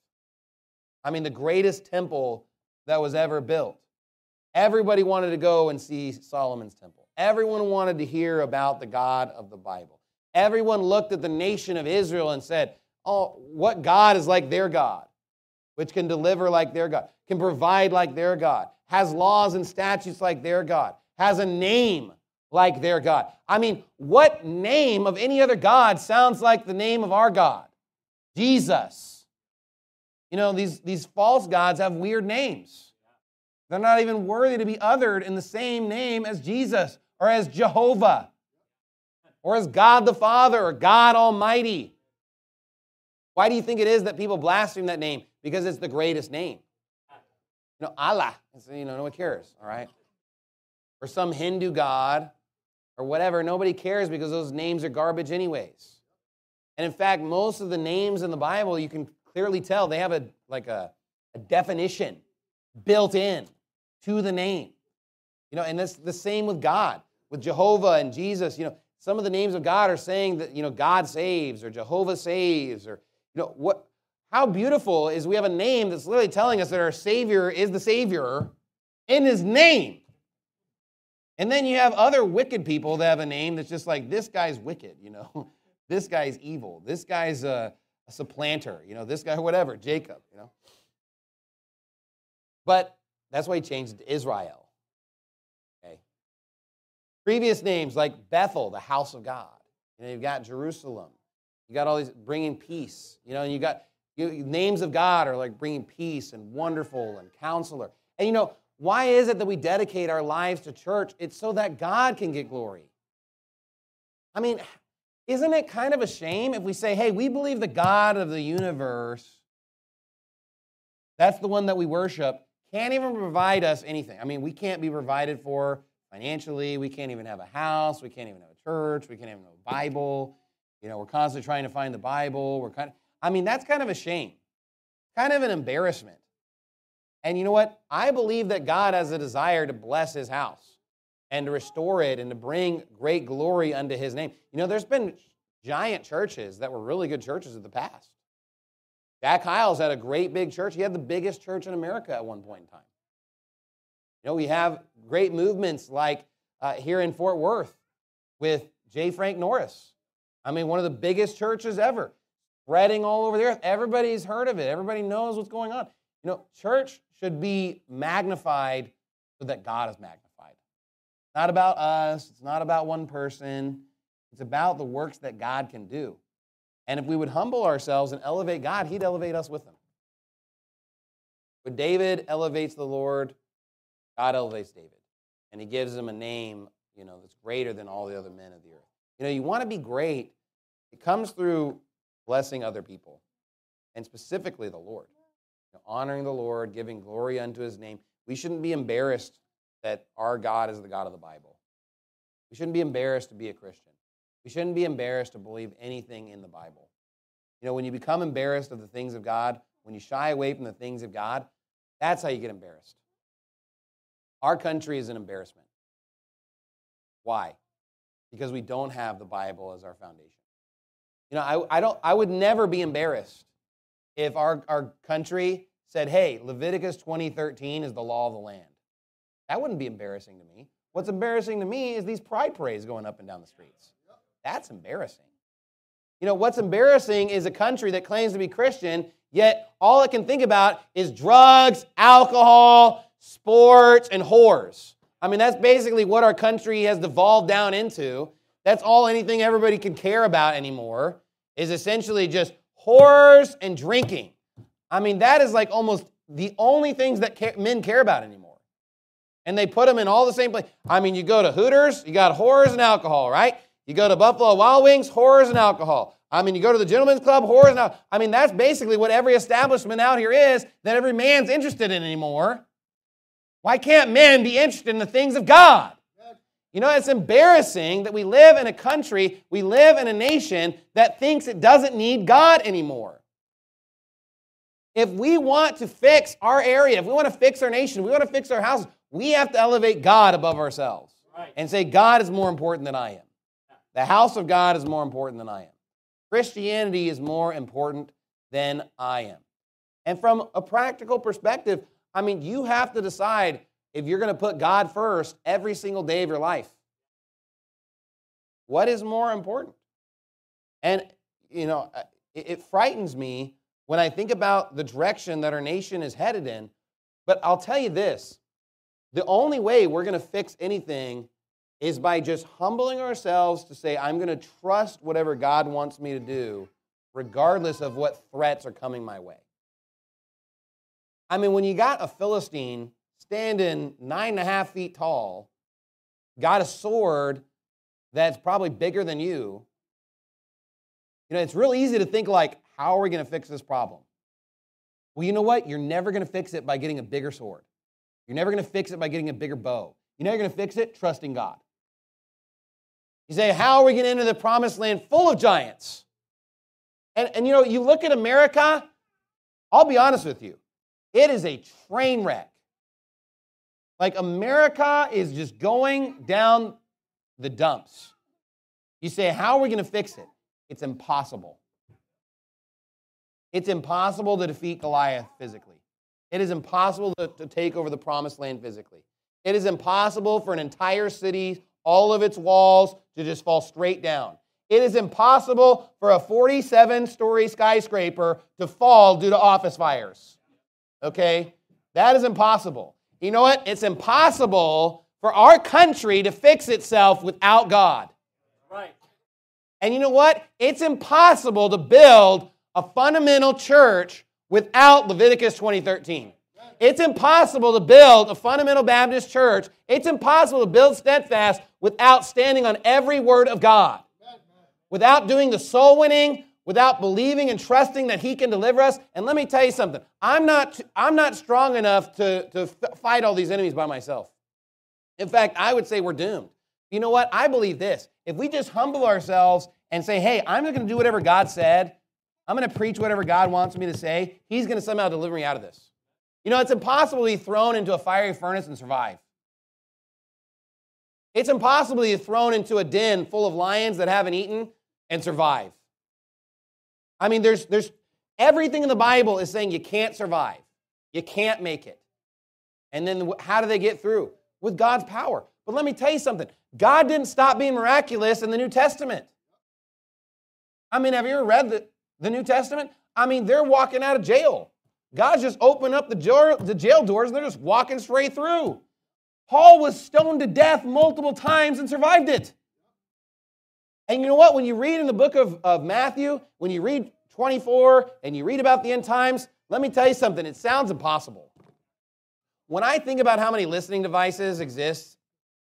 I mean, the greatest temple that was ever built. Everybody wanted to go and see Solomon's temple. Everyone wanted to hear about the God of the Bible. Everyone looked at the nation of Israel and said, oh, what God is like their God, which can deliver like their God, can provide like their God, has laws and statutes like their God, has a name like their God. I mean, what name of any other God sounds like the name of our God? Jesus. You know, these, these false gods have weird names. They're not even worthy to be othered in the same name as Jesus or as Jehovah or as God the Father or God Almighty. Why do you think it is that people blaspheme that name? Because it's the greatest name. You know, Allah. It's, you know, no one cares, all right? Or some Hindu god or whatever. Nobody cares because those names are garbage anyways. And in fact, most of the names in the Bible, you can clearly tell they have a like a, a definition built in to the name. You know, and that's the same with God, with Jehovah and Jesus. You know, some of the names of God are saying that, you know, God saves or Jehovah saves, or, you know, what? How beautiful is we have a name that's literally telling us that our Savior is the Savior, in his name. And then you have other wicked people that have a name that's just like, this guy's wicked, you know. This guy's evil. This guy's a, a supplanter, you know. This guy, whatever, Jacob, you know. But that's why he changed it to Israel. Okay. Previous names like Bethel, the house of God. You know, you've got Jerusalem. You got all these bringing peace. You know, and you got you, names of God are like bringing peace and wonderful and counselor. And you know, why is it that we dedicate our lives to church? It's so that God can get glory. I mean, isn't it kind of a shame if we say, hey, we believe the God of the universe, that's the one that we worship, can't even provide us anything. I mean, we can't be provided for financially. We can't even have a house. We can't even have a church. We can't even have a Bible. You know, we're constantly trying to find the Bible. We're kind of, I mean, that's kind of a shame. Kind of an embarrassment. And you know what? I believe that God has a desire to bless his house and to restore it and to bring great glory unto his name. You know, there's been giant churches that were really good churches in the past. Jack Hyles had a great big church. He had the biggest church in America at one point in time. You know, we have great movements like uh, here in Fort Worth with J. Frank Norris. I mean, one of the biggest churches ever, spreading all over the earth. Everybody's heard of it. Everybody knows what's going on. You know, church should be magnified so that God is magnified. It's not about us. It's not about one person. It's about the works that God can do. And if we would humble ourselves and elevate God, he'd elevate us with him. When David elevates the Lord, God elevates David. And he gives him a name, you know, that's greater than all the other men of the earth. You know, you want to be great. It comes through blessing other people, and specifically the Lord. You know, honoring the Lord, giving glory unto his name. We shouldn't be embarrassed that our God is the God of the Bible. We shouldn't be embarrassed to be a Christian. We shouldn't be embarrassed to believe anything in the Bible. You know, when you become embarrassed of the things of God, when you shy away from the things of God, that's how you get embarrassed. Our country is an embarrassment. Why? Because we don't have the Bible as our foundation. You know, I, I don't. I would never be embarrassed if our, our country said, hey, Leviticus twenty thirteen is the law of the land. That wouldn't be embarrassing to me. What's embarrassing to me is these pride parades going up and down the streets. That's embarrassing. You know, what's embarrassing is a country that claims to be Christian, yet all it can think about is drugs, alcohol, sports, and whores. I mean, that's basically what our country has devolved down into. That's all anything everybody can care about anymore is essentially just whores and drinking. I mean, that is like almost the only things that men care about anymore. And they put them in all the same place. I mean, you go to Hooters, you got whores and alcohol, right? You go to Buffalo Wild Wings, whores and alcohol. I mean, you go to the Gentlemen's Club, whores and alcohol. I mean, that's basically what every establishment out here is that every man's interested in anymore. Why can't men be interested in the things of God? You know, it's embarrassing that we live in a country, we live in a nation that thinks it doesn't need God anymore. If we want to fix our area, if we want to fix our nation, we want to fix our houses, we have to elevate God above ourselves and say, God is more important than I am. The house of God is more important than I am. Christianity is more important than I am. And from a practical perspective, I mean, you have to decide if you're going to put God first every single day of your life. What is more important? And, you know, it, it frightens me when I think about the direction that our nation is headed in. But I'll tell you this, the only way we're going to fix anything is by just humbling ourselves to say, I'm going to trust whatever God wants me to do, regardless of what threats are coming my way. I mean, when you got a Philistine standing nine and a half feet tall, got a sword that's probably bigger than you, you know, it's real easy to think like, how are we going to fix this problem? Well, you know what? You're never going to fix it by getting a bigger sword. You're never going to fix it by getting a bigger bow. You know you're going to fix it? Trusting God. You say, how are we going to enter the promised land full of giants? And, and you know, you look at America, I'll be honest with you, it is a train wreck. Like America is just going down the dumps. You say, how are we going to fix it? It's impossible. It's impossible to defeat Goliath physically. It is impossible to, to take over the promised land physically. It is impossible for an entire city, all of its walls, to just fall straight down. It is impossible for a forty-seven story skyscraper to fall due to office fires. Okay? That is impossible. You know what? It's impossible for our country to fix itself without God. Right. And you know what? It's impossible to build a fundamental church without Leviticus twenty thirteen. It's impossible to build a fundamental Baptist church. It's impossible to build Steadfast without standing on every word of God. Without doing the soul winning, without believing and trusting that He can deliver us. And let me tell you something. I'm not, I'm not strong enough to, to fight all these enemies by myself. In fact, I would say we're doomed. You know what? I believe this. If we just humble ourselves and say, hey, I'm just going to do whatever God said, I'm going to preach whatever God wants me to say, He's going to somehow deliver me out of this. You know, it's impossible to be thrown into a fiery furnace and survive. It's impossible to be thrown into a den full of lions that haven't eaten and survive. I mean, there's, there's everything in the Bible is saying you can't survive. You can't make it. And then how do they get through? With God's power. But let me tell you something. God didn't stop being miraculous in the New Testament. I mean, have you ever read the, the New Testament? I mean, they're walking out of jail. God's just opened up the jail, the jail doors and they're just walking straight through. Paul was stoned to death multiple times and survived it. And you know what? When you read in the book of, of Matthew, when you read twenty-four and you read about the end times, let me tell you something. It sounds impossible. When I think about how many listening devices exist,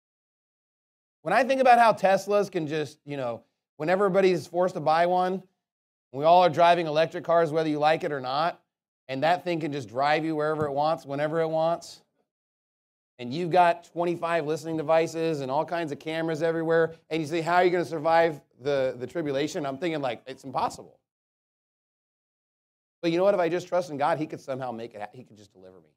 when I think about how Teslas can just, you know, when everybody's forced to buy one, we all are driving electric cars whether you like it or not, and that thing can just drive you wherever it wants, whenever it wants. And you've got twenty-five listening devices and all kinds of cameras everywhere, and you say, how are you going to survive the, the tribulation? I'm thinking, like, it's impossible. But you know what? If I just trust in God, He could somehow make it, He could just deliver me.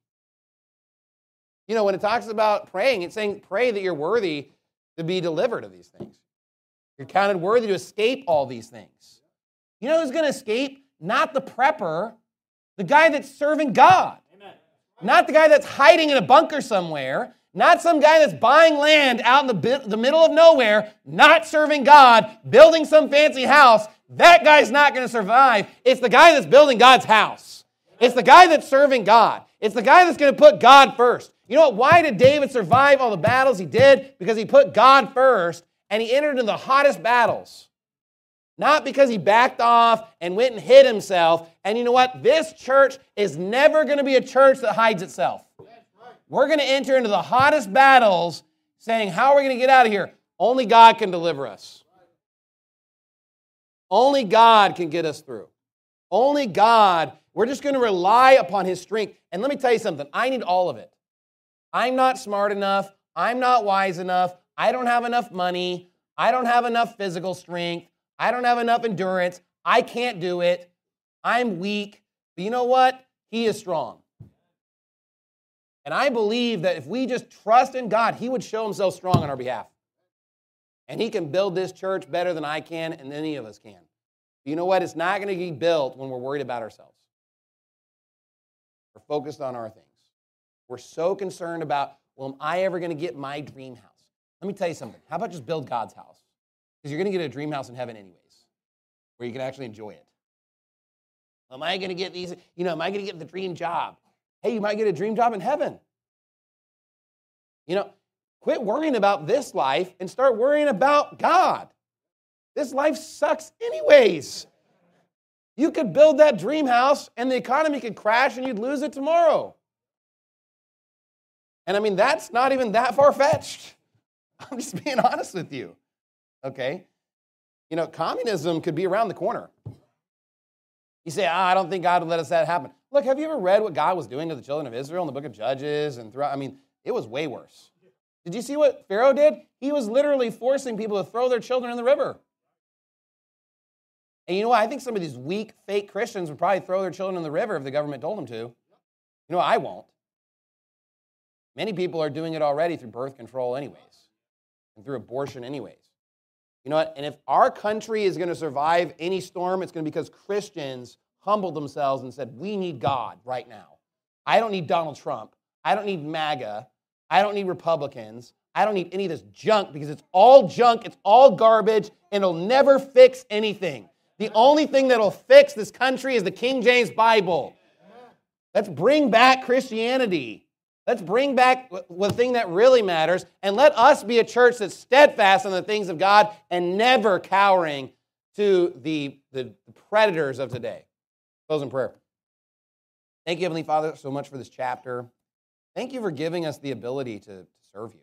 You know, when it talks about praying, it's saying, pray that you're worthy to be delivered of these things. You're counted worthy to escape all these things. You know who's going to escape? Not the prepper, the guy that's serving God. Not the guy that's hiding in a bunker somewhere. Not some guy that's buying land out in the, bi- the middle of nowhere, not serving God, building some fancy house. That guy's not going to survive. It's the guy that's building God's house. It's the guy that's serving God. It's the guy that's going to put God first. You know what? Why did David survive all the battles he did? Because he put God first, and he entered into the hottest battles. Not because he backed off and went and hid himself. And you know what? This church is never going to be a church that hides itself. We're going to enter into the hottest battles saying, how are we going to get out of here? Only God can deliver us. Only God can get us through. Only God. We're just going to rely upon His strength. And let me tell you something. I need all of it. I'm not smart enough. I'm not wise enough. I don't have enough money. I don't have enough physical strength. I don't have enough endurance. I can't do it. I'm weak. But you know what? He is strong. And I believe that if we just trust in God, He would show Himself strong on our behalf. And He can build this church better than I can and any of us can. But you know what? It's not going to be built when we're worried about ourselves. We're focused on our things. We're so concerned about, well, am I ever going to get my dream house? Let me tell you something. How about just build God's house? Because you're going to get a dream house in heaven anyways, where you can actually enjoy it. Am I going to get these, you know, am I going to get the dream job? Hey, you might get a dream job in heaven. You know, quit worrying about this life and start worrying about God. This life sucks anyways. You could build that dream house and the economy could crash and you'd lose it tomorrow. And I mean, that's not even that far-fetched. I'm just being honest with you. Okay? You know, communism could be around the corner. You say, ah, I don't think God would let us that happen. Look, have you ever read what God was doing to the children of Israel in the book of Judges and throughout? I mean, it was way worse. Did you see what Pharaoh did? He was literally forcing people to throw their children in the river. And you know what? I think some of these weak, fake Christians would probably throw their children in the river if the government told them to. You know what? I won't. Many people are doing it already through birth control anyways, and through abortion anyways. You know what? And if our country is going to survive any storm, it's going to be because Christians humbled themselves and said, we need God right now. I don't need Donald Trump. I don't need MAGA. I don't need Republicans. I don't need any of this junk because it's all junk, it's all garbage, and it'll never fix anything. The only thing that'll fix this country is the King James Bible. Let's bring back Christianity. Let's bring back the thing that really matters, and let us be a church that's steadfast on the things of God and never cowering to the, the predators of today. Close in prayer. Thank you, Heavenly Father, so much for this chapter. Thank you for giving us the ability to, to serve you.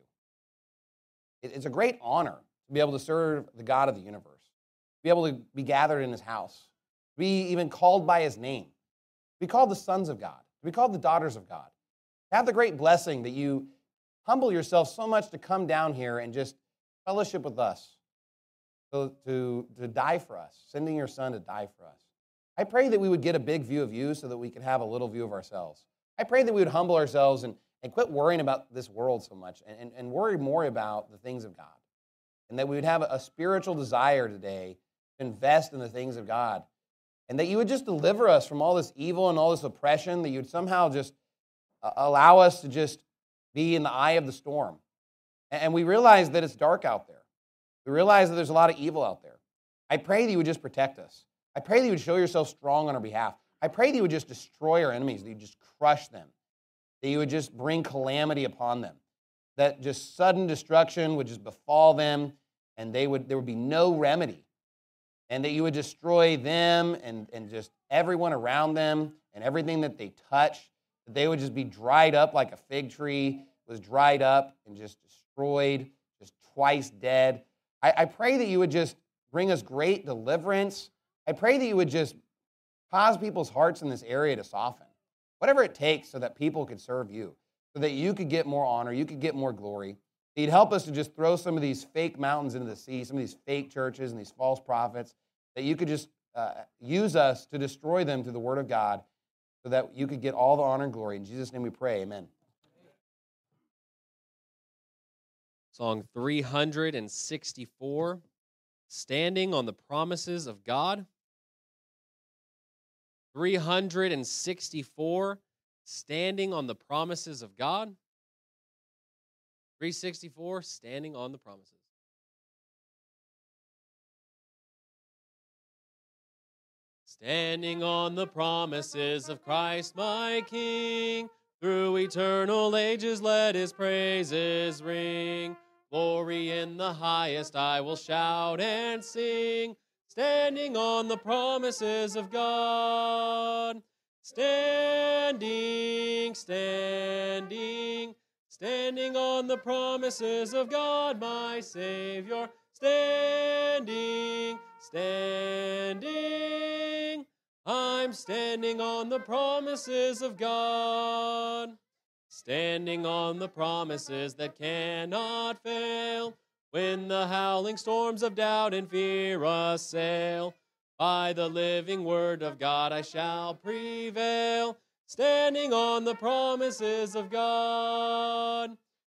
It, it's a great honor to be able to serve the God of the universe, to be able to be gathered in His house, to be even called by His name, to be called the sons of God, to be called the daughters of God. To have the great blessing that you humble yourself so much to come down here and just fellowship with us, to, to, to die for us, sending your Son to die for us. I pray that we would get a big view of you so that we could have a little view of ourselves. I pray that we would humble ourselves and, and quit worrying about this world so much and, and, and worry more about the things of God. And that we would have a spiritual desire today to invest in the things of God. And that you would just deliver us from all this evil and all this oppression, that you would somehow just uh, allow us to just be in the eye of the storm. And, and we realize that it's dark out there. We realize that there's a lot of evil out there. I pray that you would just protect us. I pray that you would show yourself strong on our behalf. I pray that you would just destroy our enemies, that you would just crush them, that you would just bring calamity upon them, that just sudden destruction would just befall them, and they would there would be no remedy, and that you would destroy them and, and just everyone around them and everything that they touch, that they would just be dried up like a fig tree was dried up and just destroyed, just twice dead. I, I pray that you would just bring us great deliverance. I pray that you would just cause people's hearts in this area to soften, whatever it takes so that people could serve you, so that you could get more honor, you could get more glory. That you'd help us to just throw some of these fake mountains into the sea, some of these fake churches and these false prophets, that you could just uh, use us to destroy them through the Word of God so that you could get all the honor and glory. In Jesus' name we pray, amen. Song three hundred sixty-four, Standing on the Promises of God. three hundred sixty-four, Standing on the Promises of God. three sixty-four, Standing on the Promises. Standing on the promises of Christ my King, through eternal ages let His praises ring. Glory in the highest I will shout and sing, standing on the promises of God. Standing, standing, standing on the promises of God, my Savior. Standing, standing, I'm standing on the promises of God. Standing on the promises that cannot fail, when the howling storms of doubt and fear assail. By the living word of God I shall prevail, standing on the promises of God.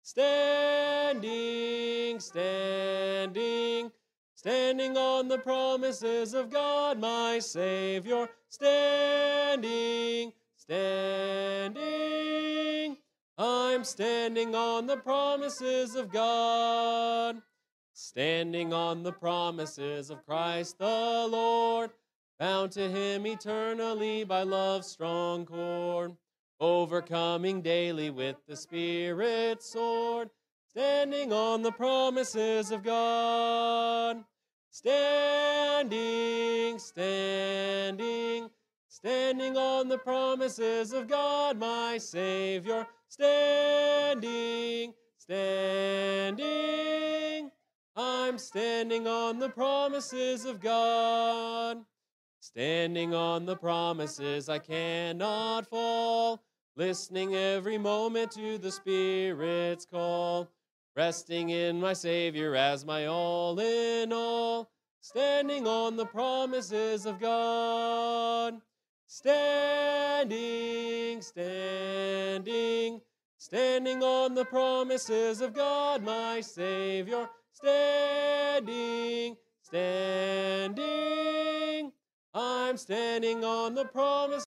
Standing, standing, standing on the promises of God, my Savior. Standing, standing, I'm standing on the promises of God. Standing on the promises of Christ the Lord, bound to Him eternally by love's strong cord, overcoming daily with the Spirit's sword, standing on the promises of God. Standing, standing, standing on the promises of God, my Savior. Standing, standing, I'm standing on the promises of God. Standing on the promises I cannot fall, listening every moment to the Spirit's call, resting in my Savior as my all in all, standing on the promises of God. Standing, standing, standing on the promises of God, my Savior. Standing, standing, I'm standing on the promises